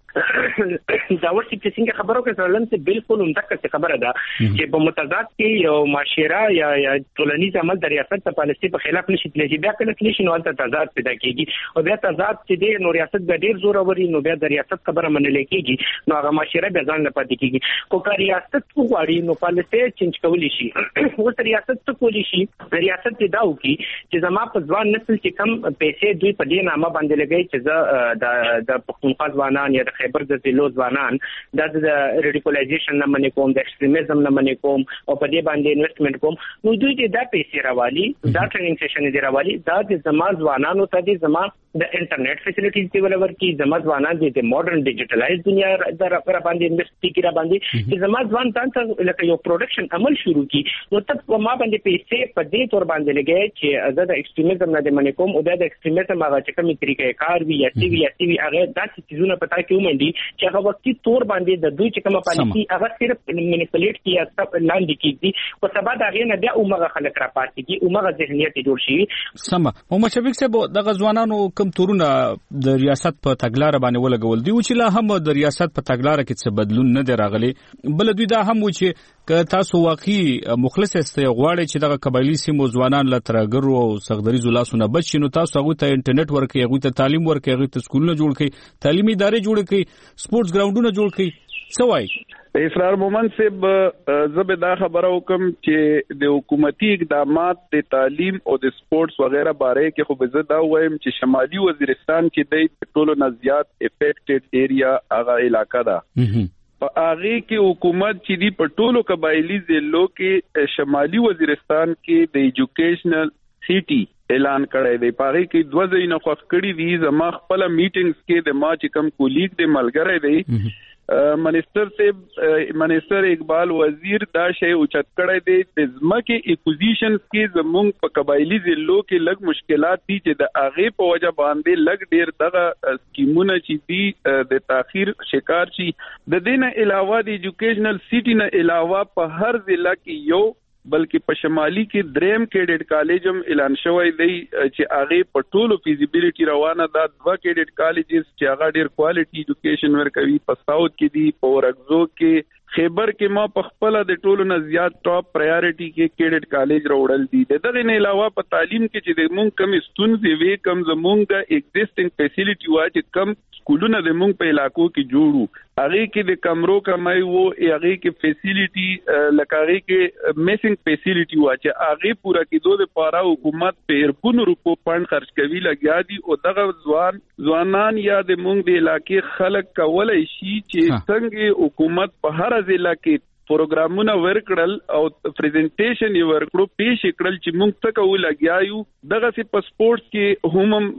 جوړیږي دا ورته چې څنګه خبرو کې سره لمسه بالکل همدغه خبره ده چې په متضاد کې یو معاشره یا یا ټولنیز عمل د ریاست په پالیسي په خلاف نشي تللی بیا کله نشي نو ته تضاد پیدا کیږي او بیا تضاد چې دی نو ریاست د ډیر زور اوري نو بیا د ریاست خبره منل کیږي نو هغه معاشره به ځان نه پاتې کیږي کو که ریاست وغواړي نو پالیسي چینج کولی شي او ریاست څه کولی شي ریاست دا وکي چې زما په ځوان نسل چې کم پیسې دوی په دې نامه باندې لګي چې د د پښتونخوا ځوانان یا د خیبر د ضلعو ځوانان د ریډیکولایزیشن نه منې کوم د ایکستریمیزم نه منې کوم او په دې باندې انویسټمنټ کوم نو دوی دې دا پیسې راوالي دا ټریننګ سیشن دې راوالي دا د زما ځوانانو ته دې زما د انټرنیټ فیسیلیټیز ډیولپر کی زما ځوانان دې د ماډرن ډیجیټلایز دنیا د را باندې انویسټ کی را باندې چې زما ځوان ځان لکه یو پروډکشن عمل شروع کی نو ته ما باندې پیسې په دې تور باندې لګي چې د ایکستریمیزم نه منې کوم او د ایکستریمیزم هغه چې کومې طریقې کار وی یا سی وی یا سی وی هغه داسې چیزونه پتا کې ومنډي چې هغه وختي تور باندې د دوی چې کومه پالیسي هغه صرف منیپولیټ کی یا لاندې کیږي او سبا دا غي نه بیا عمره خلک را پاتې کی عمره ذهنیت جوړ شي سم محمد شفیق صاحب د غزوانانو کم تورونه د ریاست په تګلارې باندې ولګول دی چې لا هم د ریاست په تګلارې کې څه بدلون نه دی راغلی بل دوی دا هم و چې که تاسو واقعي مخلص استئ غواړئ چې دغه قبایلی سیمو ځوانان له ترګرو او صغدري زلاسونه بچي نو تاسو هغه ته انټرنیټ ورکړئ هغه ته تعلیم ورکړئ هغه ته سکولونه جوړ کړئ تعلیمي ادارې جوړ کړئ سپورتس ګراوندونه جوړ کړئ څه وایي اسرار مومن صاحب زبه دا خبره وکم چې د حکومتي اقدامات د تعلیم او د سپورتس وغیرہ باره کې خو به زدا وایم چې شمالي وزیرستان کې د ټولو نه زیات افیکټډ ایریا هغه علاقہ ده په هغه کې حکومت چې دی په ټولو قبایلی ضلعو کې شمالي وزیرستان کې د ایجوکیشنل سیټي اعلان کړی دی په هغه کې دوه ځینې خوښ کړي دي زما خپل میټینګز کې د ما چې کم کولیګ د ملګری دی منیسټر صاحب منیسټر اقبال وزیر دا شی اوچت کړی دی د ځمکې اکوزیشنز کې زمونږ په قبایلی ضلعو کې لږ مشکلات دي چې د هغې په وجه باندې لږ ډېر دغه سکیمونه چې دي د تاخیر شکار شي د دې نه علاوه د ایجوکیشنل سیټي نه علاوه په هر ضلع کې یو بلکې په شمالي کې دریم کیډټ کالج هم اعلان شوی دی چې هغه په ټولو فیزیبিলিټي روانه ده دوه کیډټ کالجز چې هغه ډیر کوالټي ایجوکیشن ورکوي په ساوث کې دی په ورغزو کې خیبر کې ما په خپل د ټولو نه زیات ټاپ پرایورټي کې کیډټ کالج راوړل دي دغه نه علاوه په تعلیم کې چې د مونږ کم ستونزې وي کم زمونږ ایگزیسټینګ فیسیلیټي وا چې کم سکولونه د مونږ په علاقو کې جوړو هغه کې د کمرو کمای وو هغه کې فیسیلیټي لکه هغه کې میسنګ فیسیلیټي وا چې هغه پورا کېدو د پاره حکومت په اربونو روپو فند خرج کوي لګیا دي او دغه ځوان ځوانان یا د مونږ د علاقې خلک کولای شي چې څنګه حکومت په هر ضلع کې پروګرامونه ورکړل او پریزنټیشن یې ورکړو پیش کړل چې موږ څه کوو لګیایو دغه سي په سپورتس کې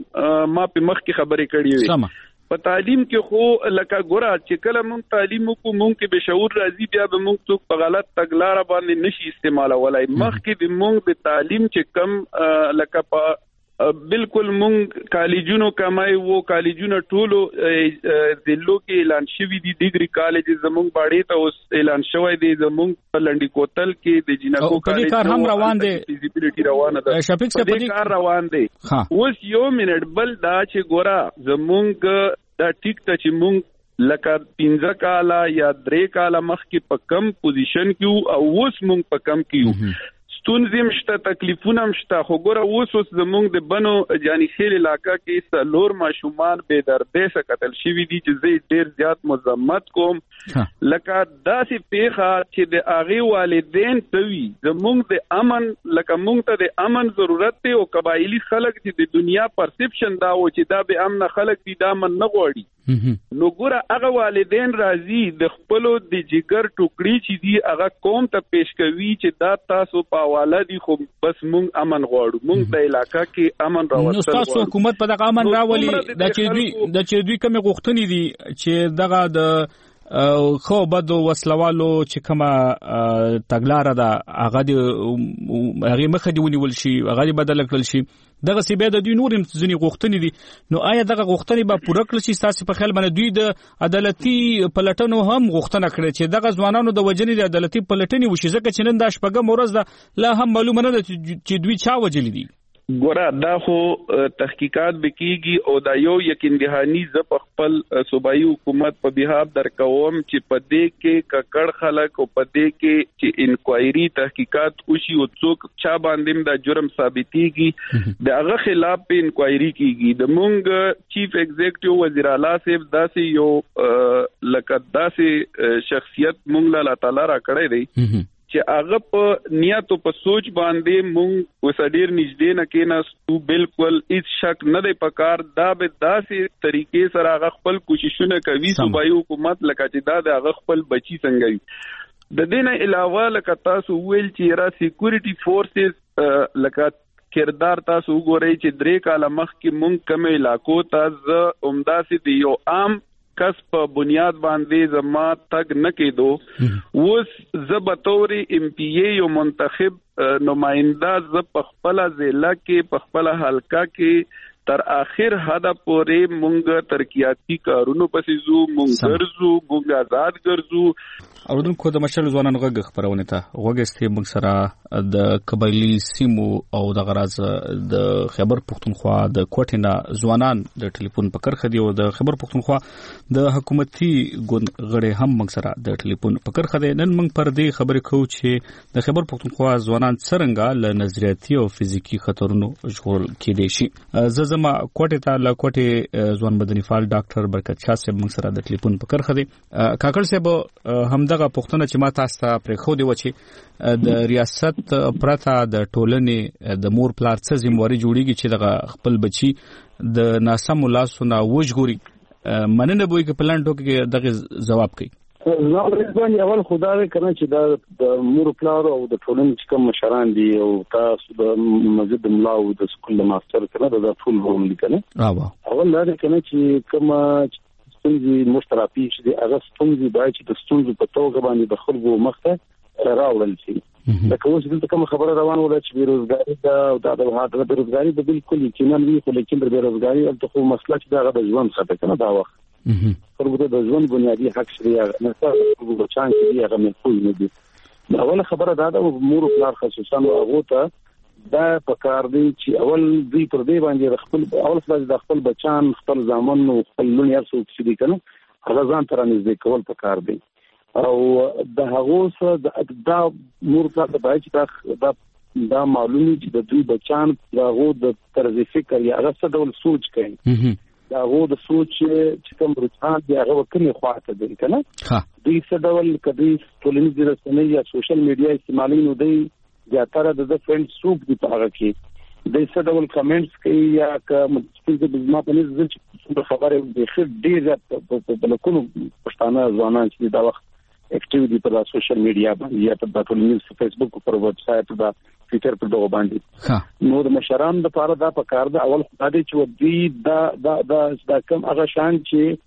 هم ما په مخ کې خبرې کړې وي په تعلیم کې خو لکه ګوره چې کله موږ تعلیم کو موږ کې به شعور راځي بیا به موږ څوک په غلط تګلار باندې نشي استعمالولای مخ کې د موږ د تعلیم چې کم لکه په بالکل مونږ کالجونو کمای وو کالجونو ټولو ضلعو کې اعلان شوی دی ډیګري کالج زمونږ باندې ته اوس اعلان شوی دی زمونږ په لنډی کوتل کې د جنکو کالج کار هم روان دی فیزیبিলিټي روانه ده شفیق صاحب دې کار روان دی اوس یو منټ بل دا چې ګورا زمونږ دا ټیک ته چې مونږ لکه پنځه کاله یا درې کاله مخکې په کم پوزیشن کې او اوس مونږ په کم کې ستونزې مشته تکلیفونه مشته خو ګوره اوس اوس زمونږ د بنو جاني خیل علاقہ کې څلور ماشومان بې دردۍ څخه قتل شوي دي چې زه ډېر زیات مذمت کوم لکه داسې پیښه چې د هغې والدین ته وي زمونږ د امن لکه مونږ ته د امن ضرورت دی او قبایلي خلک چې د دنیا پرسپشن دا و چې دا به امن خلک دي دا امن نه غواړي نو ګوره هغه والدین راځي د خپلو د جګر ټوکړي چې دي هغه قوم ته پیش کوي چې دا تاسو په حواله دي خو بس مونږ امن غواړو مونږ د علاقه کې امن راوستل نو تاسو حکومت په دغه امن راولي د چې دوی د چې دوی کومه غوښتنې دي چې دغه د خو بد وسلوالو چې کومه تګلار ده هغه د هغه مخه دی ونیول شي هغه بدل کړل شي دغه سی به د دوی نور ځنی غوښتنې دي نو آیا دغه غوښتنې به پوره کړل شي تاسو په خیال باندې دوی د عدالتي پلټنو هم غوښتنه کړې چې دغه ځوانانو د وجنې د عدالتي پلټنې وشي ځکه چې نن د شپږم ورځ ده لا هم معلومه نه ده چې دوی چا وجلې دي ګوره دا خو تحقیقات بکیږي او دا یو یقین دهانی ز په خپل صوبایي حکومت په بهاب در کوم چې په دې کې ککړ خلک او په دې کې چې انکوایري تحقیقات وشي او څوک چا باندې دا جرم ثابتيږي د هغه خلاف په انکوایري کیږي د مونږ چیف ایگزیکټیو وزیر اعلی صاحب داسې یو لکه داسې شخصیت مونږ له الله تعالی را کړی دی چې هغه په نیت او په سوچ باندې مونږ وسډیر نږدې نه کېناستو بالکل هیڅ شک نه دی پکار دا به داسې طریقې سره هغه خپل کوششونه کوي صوبایي حکومت لکه چې دا د هغه خپل بچی څنګه وي د دې نه علاوه لکه تاسو ویل چې را سکیورټي فورسز لکه کردار تاسو وګورئ چې درې کاله مخکې مونږ کوم علاقو ته ز عمداسي دی یو عام کس په بنیاد باندې زما تک نه کېدو اوس زبطوري ام پی ای یو منتخب نمائنده ز په خپل ضلع کې په خپل حلقہ کې تر اخر حد پورې مونږ ترقیاتی کارونو پسې زو مونږ ګرځو مونږ آزاد ګرځو اوردونکو د مشل ځوانان غږ خبرونه ته وګستې موږ سره د قبایلی سیمو او د غراز د خیبر پختونخوا د کوټینا ځوانان د ټلیفون په کرخه دی او د خیبر پختونخوا د حکومتي ګوند غړي هم موږ سره د ټلیفون په کرخه دی نن موږ پر دې خبرې کوو چې د خیبر پختونخوا ځوانان څنګه له نظریاتي او فزیکی خطرونو ژغورل کېدي شي زما کوټه ته لا کوټه ځوان مدني فعال ډاکټر برکت شاه صاحب موږ سره د ټلیفون په کرخه دی کاکړ صاحب هم دغه پښتنه چې ما تاسو ته پرې خو دی و چې د ریاست پرته د ټولنې د مور پلار څخه ذمہواری جوړیږي چې دغه خپل بچي د ناسم لاسونه وژغوري مننه به کې پلانټو کې دغه جواب کوي نو رضوان اول خدای کنه چې دا د مور پلار او د ټولنې چې کوم مشران دي او تاسو د مسجد ملا او د سکول ماستر کنه دا ټول هم لیکنه اول دا کنه چې کوم ستونزې مشترکې چې د هغه ستونزې باید چې د ستونزې په توګه باندې د خلکو مخته راوړل شي لکه اوس دلته کوم خبره روانه ولا چې بیروزګاری دا او د هغه بیروزګاری د بالکل یقینا وی خو لیکن د بیروزګاری د خو مسله چې دا د ژوند خطر کنه دا وخت خلکو د ژوند بنیادی حق شری نه څه د چانس دی هغه محفوظ نه دي دا اول خبره دا د مور پلار خصوصا هغه ته دا په کار دی چې اول دوی پر دې باندې خپل اول خلاص د خپل بچان خپل ځامن او خپل لونی ارسو چې دي کنه هغه ځان تر نږدې کول په کار دی او د هغه سره دا مور پلار د باید چې دا دا معلومي چې د دوی بچان هغه د طرز فکر یا هغه څه ډول سوچ کوي دا هغه د سوچ چې کوم رجحان دی هغه کومه خواته دی کنه دوی څه ډول کدي ټولنیز رسنۍ یا سوشل میډیا استعمالي نو دی یا تر د فرند سوپ دی په هغه کې د څه ډول کمنټس کوي یا کوم څه د ما په نظر چې خبره د خیر ډیر په لکونو پښتانه ځوانان چې دا وخت اکټیو دي په سوشل میډیا باندې یا په ټولنیز فیسبوک پر ویب سټ دا ټوئیټر پر دغه باندې نو د مشران د لپاره دا په کار ده اول خدای چې ودی دا دا دا کوم هغه شان چې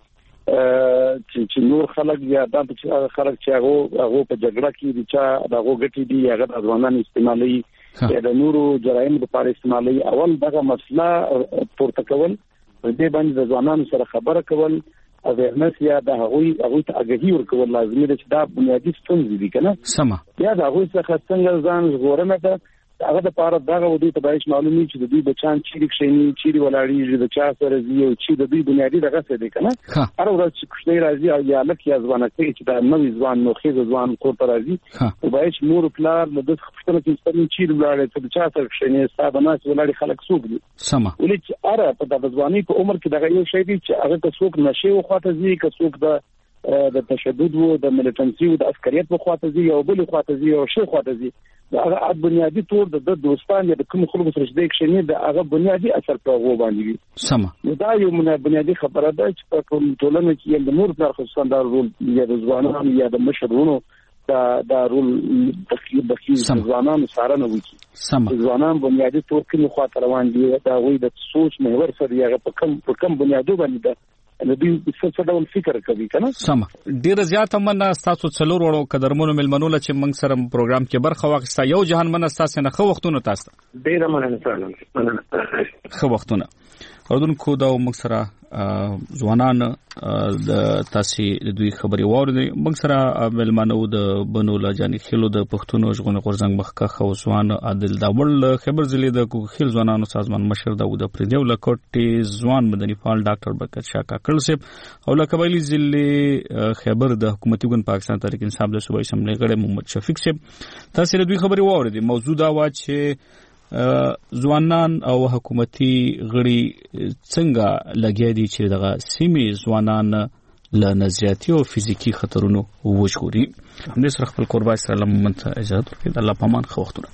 چې نور خلک یا دا چې خلک چې هغه هغه په جګړه کې دي چې دا هغه غټي دي هغه د ځوانان استعمالي یا د نورو جرایم لپاره استعمالي اول دغه مسله پورته کول دې باندې د ځوانانو سره خبره کول اویرنس یا د هغه هغه ته اگهي ورکول لازمي ده چې دا بنیادی ستونزې دي کنه سم یا دا هغه څخه څنګه ځان ژغورنه ده هغه د پاره دغه ودی ته باید معلومي چې د دوی بچان چیرې کښینی چیرې ولاړیږي د چا سره زی او چې د دوی بنیادی دغه څه دی کنه هر ورځ چې کوښښ راځي او یا لکه یا ځوانه کوي چې دا نوې ځوان نو خېزه ځوان کور ته راځي او باید مور پلار د دې خپل کې ستنې چیرې ولاړې ته د چا سره کښینی ستاسو ناس ولاړې خلک څوک دي سم ولې چې اره په د ځواني په عمر کې دغه یو شی دی چې هغه که څوک نشه وخواته زی که څوک د د تشدد وو د ملیټنسي وو د عسکریت په خواته زی او بل خواته زی او شی خواته زی هغه بنیادی طور د دوستان یا د کوم خلکو سره چې د کښینی د هغه بنیادی اثر په غو باندې سم نو دا یو بنیادی خبره ده چې په ټولنه کې د نور پر خصوصا د رول یا د ځوانانو یا د مشرونو دا دا رول د بخیل ځوانانو سره نه وکی سم ځوانان بنیادی طور کې خواته روان دي دا وایي د سوچ محور سره یا په کوم په کوم بنیادو باندې نو دوی څه ډول فکر کوي کنه سم ډیر زیات مننه تاسو څلور وړو قدرمنو ملمنو چې موږ سره پروګرام کې برخه واخیسته یو جهان مننه تاسو نه خو وختونه تاسو ډیر مننه مننه خو وختونه اوردونکو دا موږ سره ځوانان د تاسو د دوی خبري واوري موږ سره ملمنو د بنو لجاني خلو د پښتون ژغون غورزنګ مخکا خو ځوان عادل داول خبر زلي د خل ځوانانو سازمان مشر داوود پردیو لکوټي ځوان مدني فعال ډاکټر برکت شاه کاکړ صاحب او لکبایلی ضلع خبر د حکومتي ګوند پاکستان تحریک انصاف د صوبایي اسمبلی غړي محمد شفیق صاحب تاسو د دوی خبري واوري موضوع دا و چې ځوانان او حکومتي غړي څنګه لګیا دي چې دغه سیمې ځوانان له نظریاتي او فزیکی خطرونو وژغوري همدې سره خپل قربای سره لمنت اجازه ورکړي الله پامان خو وختونه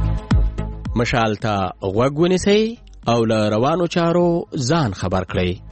مشال ته غوږ ونیسئ او له روانو چارو ځان خبر کړئ.